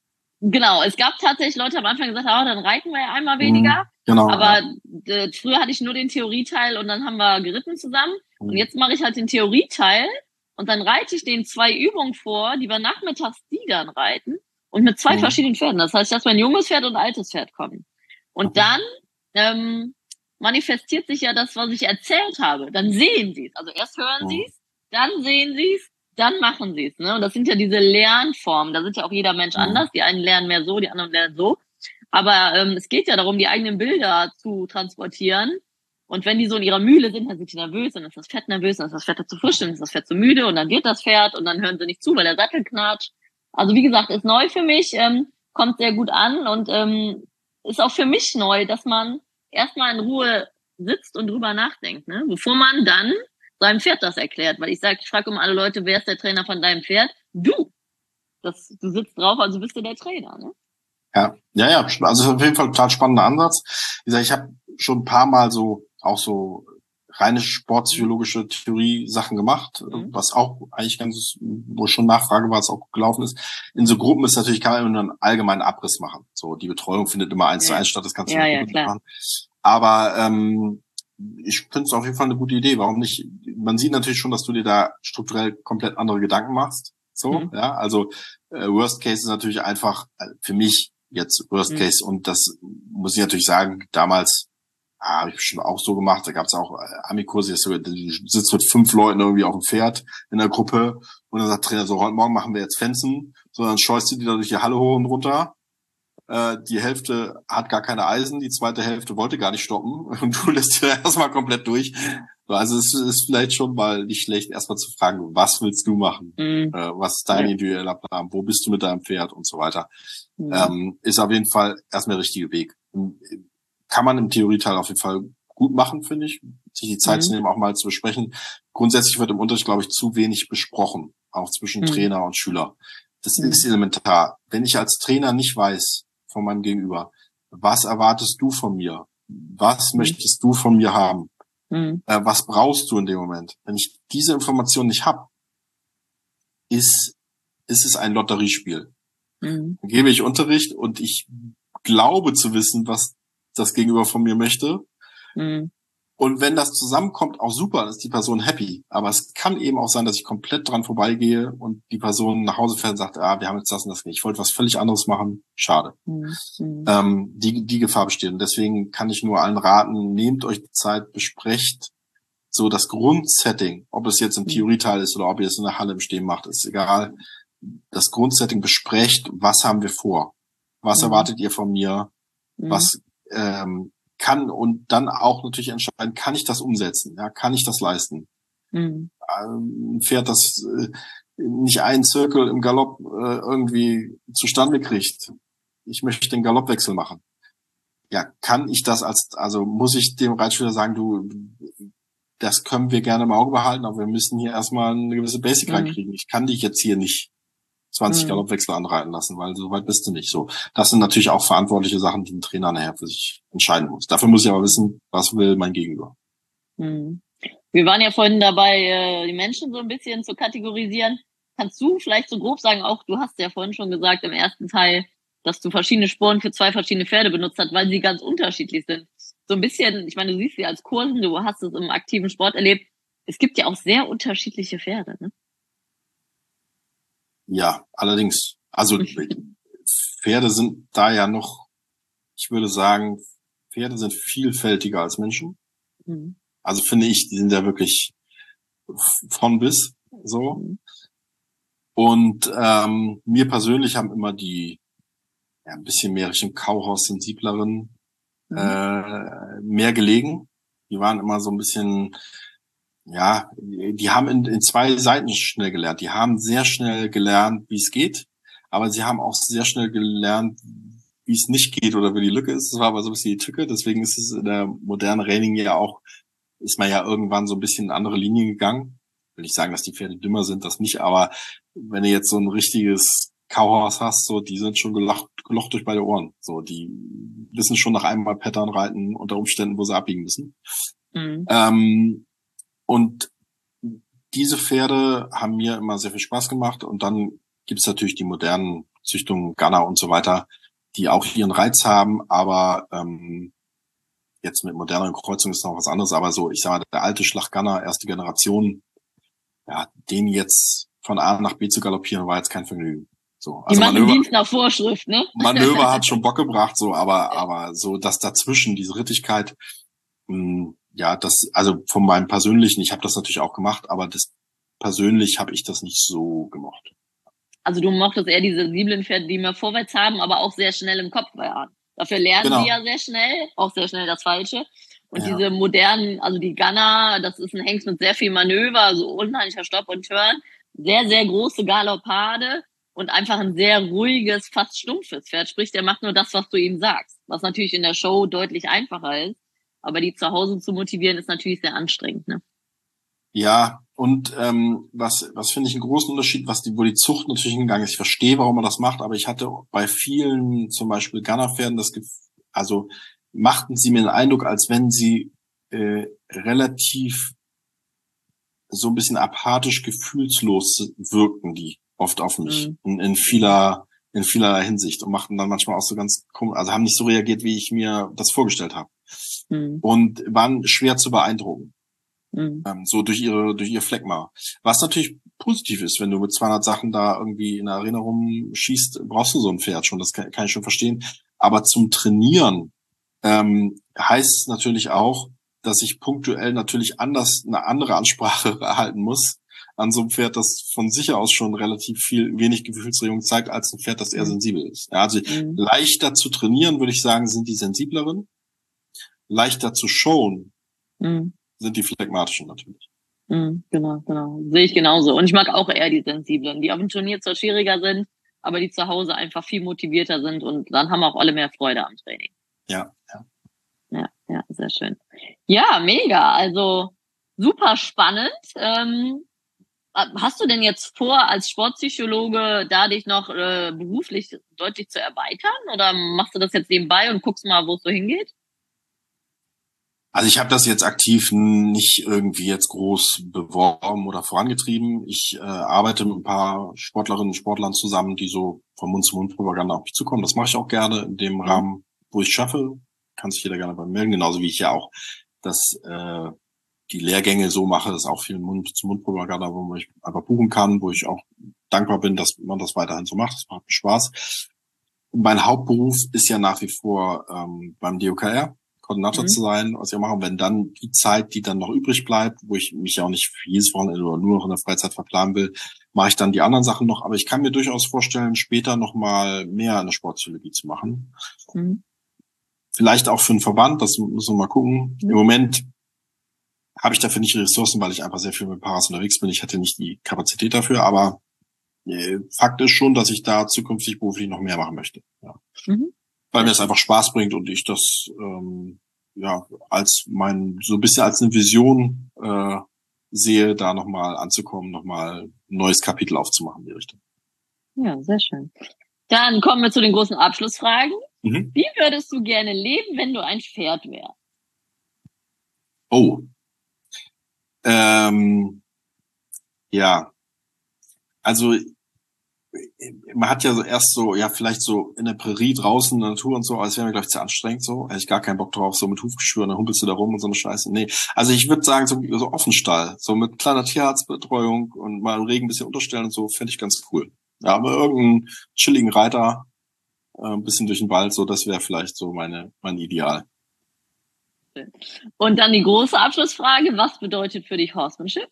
genau, es gab tatsächlich Leute am Anfang, die gesagt haben, oh, dann reiten wir ja einmal weniger. Mhm, genau. Aber Ja. äh, früher hatte ich nur den Theorieteil und dann haben wir geritten zusammen. Mhm. Und jetzt mache ich halt den Theorieteil und dann reite ich denen zwei Übungen vor, die wir nachmittags die dann reiten und mit zwei Mhm. verschiedenen Pferden. Das heißt, dass wir ein junges Pferd und ein altes Pferd kommen. Und Mhm. dann ähm, manifestiert sich ja das, was ich erzählt habe. Dann sehen sie es. Also erst hören Mhm. sie es, dann sehen sie es, dann machen sie es. Ne? Und das sind ja diese Lernformen. Da sind ja auch jeder Mensch Mhm. anders. Die einen lernen mehr so, die anderen lernen so. Aber ähm, es geht ja darum, die eigenen Bilder zu transportieren. Und wenn die so in ihrer Mühle sind, dann sind die nervös, dann ist das Pferd nervös, dann ist das Pferd zu frisch, dann ist das Pferd zu müde und dann geht das Pferd und dann hören sie nicht zu, weil der Sattel knatscht. Also wie gesagt, ist neu für mich, ähm, kommt sehr gut an und ähm, ist auch für mich neu, dass man erstmal in Ruhe sitzt und drüber nachdenkt, ne? Bevor man dann seinem Pferd das erklärt. Weil ich sage, ich frage immer alle Leute, wer ist der Trainer von deinem Pferd? Du. Das, du sitzt drauf, also bist du der Trainer, ne? Ja, ja, ja, also ist auf jeden Fall ein total spannender Ansatz. Wie gesagt, ich habe schon ein paar Mal so auch so reine sportpsychologische Theorie-Sachen gemacht, Mhm. was auch eigentlich ganz, wo schon Nachfrage war, es auch gut gelaufen ist. In so Gruppen ist natürlich, kann man immer nur einen allgemeinen Abriss machen. So, die Betreuung findet immer eins Ja. zu eins statt, das kannst du Ja, in der ja, Gruppe klar. machen. Aber ähm, ich finde es auf jeden Fall eine gute Idee. Warum nicht? Man sieht natürlich schon, dass du dir da strukturell komplett andere Gedanken machst. So, Mhm. ja, also äh, Worst Case ist natürlich einfach äh, für mich jetzt Worst Mhm. Case und das muss ich natürlich sagen, damals ah, habe ich schon auch so gemacht, da gab es auch äh, Amikurse, du sitzt mit fünf Leuten irgendwie auf dem Pferd in der Gruppe und dann sagt der Trainer so, heute Morgen machen wir jetzt Fenzen, so dann scheust du die da durch die Halle hoch und runter. Äh, die Hälfte hat gar keine Eisen, die zweite Hälfte wollte gar nicht stoppen und du lässt dir erstmal komplett durch. Also es ist vielleicht schon mal nicht schlecht, erstmal zu fragen, was willst du machen? Mhm. Äh, was ist dein Ja. individueller Plan? Wo bist du mit deinem Pferd und so weiter? Mhm. Ähm, ist auf jeden Fall erstmal der richtige Weg. Kann man im Theorieteil auf jeden Fall gut machen, finde ich, sich die Zeit Mhm. zu nehmen, auch mal zu besprechen. Grundsätzlich wird im Unterricht, glaube ich, zu wenig besprochen, auch zwischen Mhm. Trainer und Schüler. Das Mhm. ist elementar. Wenn ich als Trainer nicht weiß von meinem Gegenüber, was erwartest du von mir? Was Mhm. möchtest du von mir haben? Mhm. Äh, was brauchst du in dem Moment? Wenn ich diese Information nicht habe, ist, ist es ein Lotteriespiel. Mhm. Dann gebe ich Unterricht und ich glaube zu wissen, was das Gegenüber von mir möchte. Mhm. Und wenn das zusammenkommt, auch super, dann ist die Person happy. Aber es kann eben auch sein, dass ich komplett dran vorbeigehe und die Person nach Hause fährt und sagt, ah, wir haben jetzt das und das nicht. Ich wollte was völlig anderes machen. Schade. Mhm. Mhm. Ähm, die, die Gefahr besteht. Und deswegen kann ich nur allen raten, nehmt euch die Zeit, besprecht so das Grundsetting, ob es jetzt im Theorieteil ist oder ob ihr es in der Halle im Stehen macht, ist egal. Das Grundsetting besprecht, was haben wir vor? Was Mhm. erwartet ihr von mir? Mhm. Was ähm, kann und dann auch natürlich entscheiden, kann ich das umsetzen? Ja, kann ich das leisten? Mhm. Ein Pferd, das äh, nicht einen Zirkel im Galopp äh, irgendwie zustande kriegt. Ich möchte den Galoppwechsel machen. Ja, kann ich das als, also muss ich dem Reitschüler sagen, du, das können wir gerne im Auge behalten, aber wir müssen hier erstmal eine gewisse Basic Mhm. reinkriegen. Ich kann dich jetzt hier nicht zwanzig Mhm. Galoppwechsel anreiten lassen, weil so weit bist du nicht. So, das sind natürlich auch verantwortliche Sachen, die ein Trainer nachher für sich entscheiden muss. Dafür muss ich aber wissen, was will mein Gegenüber. Mhm. Wir waren ja vorhin dabei, äh, die Menschen so ein bisschen zu kategorisieren. Kannst du vielleicht so grob sagen, auch du hast ja vorhin schon gesagt im ersten Teil, dass du verschiedene Sporen für zwei verschiedene Pferde benutzt hast, weil sie ganz unterschiedlich sind. So ein bisschen, ich meine, du siehst sie als Kursen, du hast es im aktiven Sport erlebt. Es gibt ja auch sehr unterschiedliche Pferde, ne? Ja, allerdings. Also Pferde sind da ja noch, ich würde sagen, Pferde sind vielfältiger als Menschen. Mhm. Also finde ich, die sind ja wirklich von bis so. Mhm. Und ähm, mir persönlich haben immer die ja, ein bisschen mehr Richtung Kauhaus sensibleren Mhm. äh, mehr gelegen. Die waren immer so ein bisschen, ja, die haben in, in zwei Seiten schnell gelernt. Die haben sehr schnell gelernt, wie es geht, aber sie haben auch sehr schnell gelernt, wie es nicht geht oder wie die Lücke ist. Das war aber so ein bisschen die Tücke. Deswegen ist es in der modernen Reining ja auch, ist man ja irgendwann so ein bisschen in andere Linien gegangen. Ich will nicht sagen, dass die Pferde dümmer sind, das nicht, aber wenn du jetzt so ein richtiges Cowhorse hast, so, die sind schon gelocht, gelocht durch beide Ohren. So, die wissen schon nach einem Mal Pattern reiten unter Umständen, wo sie abbiegen müssen. Mhm. Ähm, und diese Pferde haben mir immer sehr viel Spaß gemacht. Und dann gibt es natürlich die modernen Züchtungen, Gunner und so weiter, die auch ihren Reiz haben, aber ähm, jetzt mit moderneren Kreuzungen ist noch was anderes, aber so, ich sage mal, der alte Schlaggunner, erste Generation, ja, den jetzt von A nach B zu galoppieren, war jetzt kein Vergnügen. So, also die machen Manöver, Dienst nach Vorschrift, ne? Manöver hat schon Bock gebracht, so, aber, aber so das dazwischen, diese Rittigkeit, mh, ja, das, also von meinem persönlichen, ich habe das natürlich auch gemacht, aber das persönlich habe ich das nicht so gemocht. Also du mochtest eher diese sensiblen Pferde, die mehr vorwärts haben, aber auch sehr schnell im Kopf waren. Dafür lernen genau. sie ja sehr schnell, auch sehr schnell das Falsche. Und ja. diese modernen, also die Gunner, das ist ein Hengst mit sehr viel Manöver, so unheimlicher Stopp und Turn, sehr, sehr große Galoppade und einfach ein sehr ruhiges, fast stumpfes Pferd. Sprich, der macht nur das, was du ihm sagst. Was natürlich in der Show deutlich einfacher ist. Aber die zu Hause zu motivieren, ist natürlich sehr anstrengend, ne? Ja, und ähm, was was finde ich einen großen Unterschied, was die, wo die Zucht natürlich hingegangen ist. Ich verstehe, warum man das macht, aber ich hatte bei vielen, zum Beispiel Gunnerpferden, das Gefühl, also machten sie mir den Eindruck, als wenn sie äh, relativ so ein bisschen apathisch, gefühlslos wirkten, die oft auf mich mhm. in, in vieler in vieler Hinsicht und machten dann manchmal auch so ganz komisch, also haben nicht so reagiert, wie ich mir das vorgestellt habe mhm. und waren schwer zu beeindrucken. Mhm. Ähm, so durch ihre durch ihr Phlegma. Was natürlich positiv ist, wenn du mit zweihundert Sachen da irgendwie in der Arena rumschießt, brauchst du so ein Pferd schon, das kann, kann ich schon verstehen. Aber zum Trainieren ähm, heißt es natürlich auch, dass ich punktuell natürlich anders eine andere Ansprache erhalten muss an so einem Pferd, das von sich aus schon relativ viel wenig Gefühlsregung zeigt, als ein Pferd, das eher mhm. sensibel ist. Ja, also mhm. leichter zu trainieren, würde ich sagen, sind die sensibleren. Leichter zu showen mhm. sind die phlegmatischen natürlich. Mhm, genau, genau. Sehe ich genauso. Und ich mag auch eher die sensiblen, die auf dem Turnier zwar schwieriger sind, aber die zu Hause einfach viel motivierter sind und dann haben auch alle mehr Freude am Training. Ja, ja. Ja, ja, sehr schön. Ja, mega. Also super spannend. Ähm, hast du denn jetzt vor, als Sportpsychologe da dich noch äh, beruflich deutlich zu erweitern oder machst du das jetzt nebenbei und guckst mal, wo es so hingeht? Also ich habe das jetzt aktiv nicht irgendwie jetzt groß beworben oder vorangetrieben. Ich äh, arbeite mit ein paar Sportlerinnen und Sportlern zusammen, die so von Mund zu Mund Propaganda auf mich zukommen. Das mache ich auch gerne in dem Rahmen, wo ich schaffe. Kann sich jeder gerne bei mir melden, genauso wie ich ja auch das äh, die Lehrgänge so mache, das ist auch viel Mund zu Mund Propaganda, wo man mich einfach buchen kann, wo ich auch dankbar bin, dass man das weiterhin so macht. Das macht mir Spaß. Mein Hauptberuf ist ja nach wie vor ähm, beim D O K R Koordinator mhm. zu sein, was ich mache. Wenn dann die Zeit, die dann noch übrig bleibt, wo ich mich ja auch nicht für jedes Wochenende oder nur noch in der Freizeit verplanen will, mache ich dann die anderen Sachen noch. Aber ich kann mir durchaus vorstellen, später noch mal mehr in der Sportpsychologie zu machen. Mhm. Vielleicht auch für einen Verband, das müssen wir mal gucken. Mhm. Im Moment habe ich dafür nicht die Ressourcen, weil ich einfach sehr viel mit Paras unterwegs bin. Ich hätte nicht die Kapazität dafür, aber äh, Fakt ist schon, dass ich da zukünftig beruflich noch mehr machen möchte. Ja. Mhm. Weil mir das einfach Spaß bringt und ich das ähm, ja als mein so ein bisschen als eine Vision äh, sehe, da nochmal anzukommen, nochmal ein neues Kapitel aufzumachen in die Richtung. Ja, sehr schön. Dann kommen wir zu den großen Abschlussfragen. Mhm. Wie würdest du gerne leben, wenn du ein Pferd wärst? Oh. Ähm, ja. Also man hat ja so erst so, ja, vielleicht so in der Prärie draußen in der Natur und so, aber es wäre mir, glaube ich, zu anstrengend so. Hätte ich gar keinen Bock drauf, so mit Hufgeschwür, dann humpelst du da rum und so eine Scheiße. Nee. Also ich würde sagen, so, so Offenstall, so mit kleiner Tierarztbetreuung und mal im Regen ein bisschen unterstellen und so, fände ich ganz cool. Ja, aber irgendeinen chilligen Reiter, äh, ein bisschen durch den Wald, so, das wäre vielleicht so meine, mein Ideal. Und dann die große Abschlussfrage, was bedeutet für dich Horsemanship?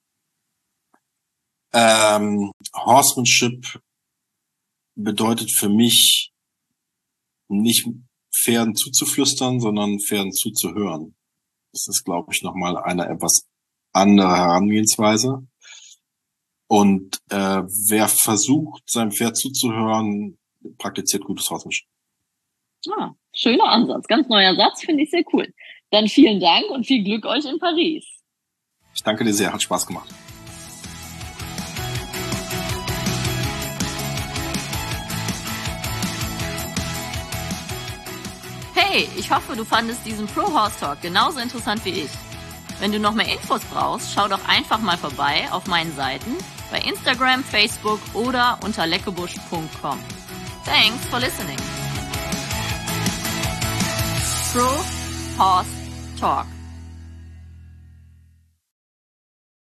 Ähm, Horsemanship bedeutet für mich nicht Pferden zuzuflüstern, sondern Pferden zuzuhören. Das ist, glaube ich, nochmal eine etwas andere Herangehensweise. Und äh, wer versucht, seinem Pferd zuzuhören, praktiziert gutes Horsemanship. Ah, schöner Ansatz. Ganz neuer Satz, finde ich sehr cool. Dann vielen Dank und viel Glück euch in Paris. Ich danke dir sehr, hat Spaß gemacht. Hey, ich hoffe, du fandest diesen Pro Horse Talk genauso interessant wie ich. Wenn du noch mehr Infos brauchst, schau doch einfach mal vorbei auf meinen Seiten bei Instagram, Facebook oder unter leckebusch punkt com. Thanks for listening. Pro Horse Talk.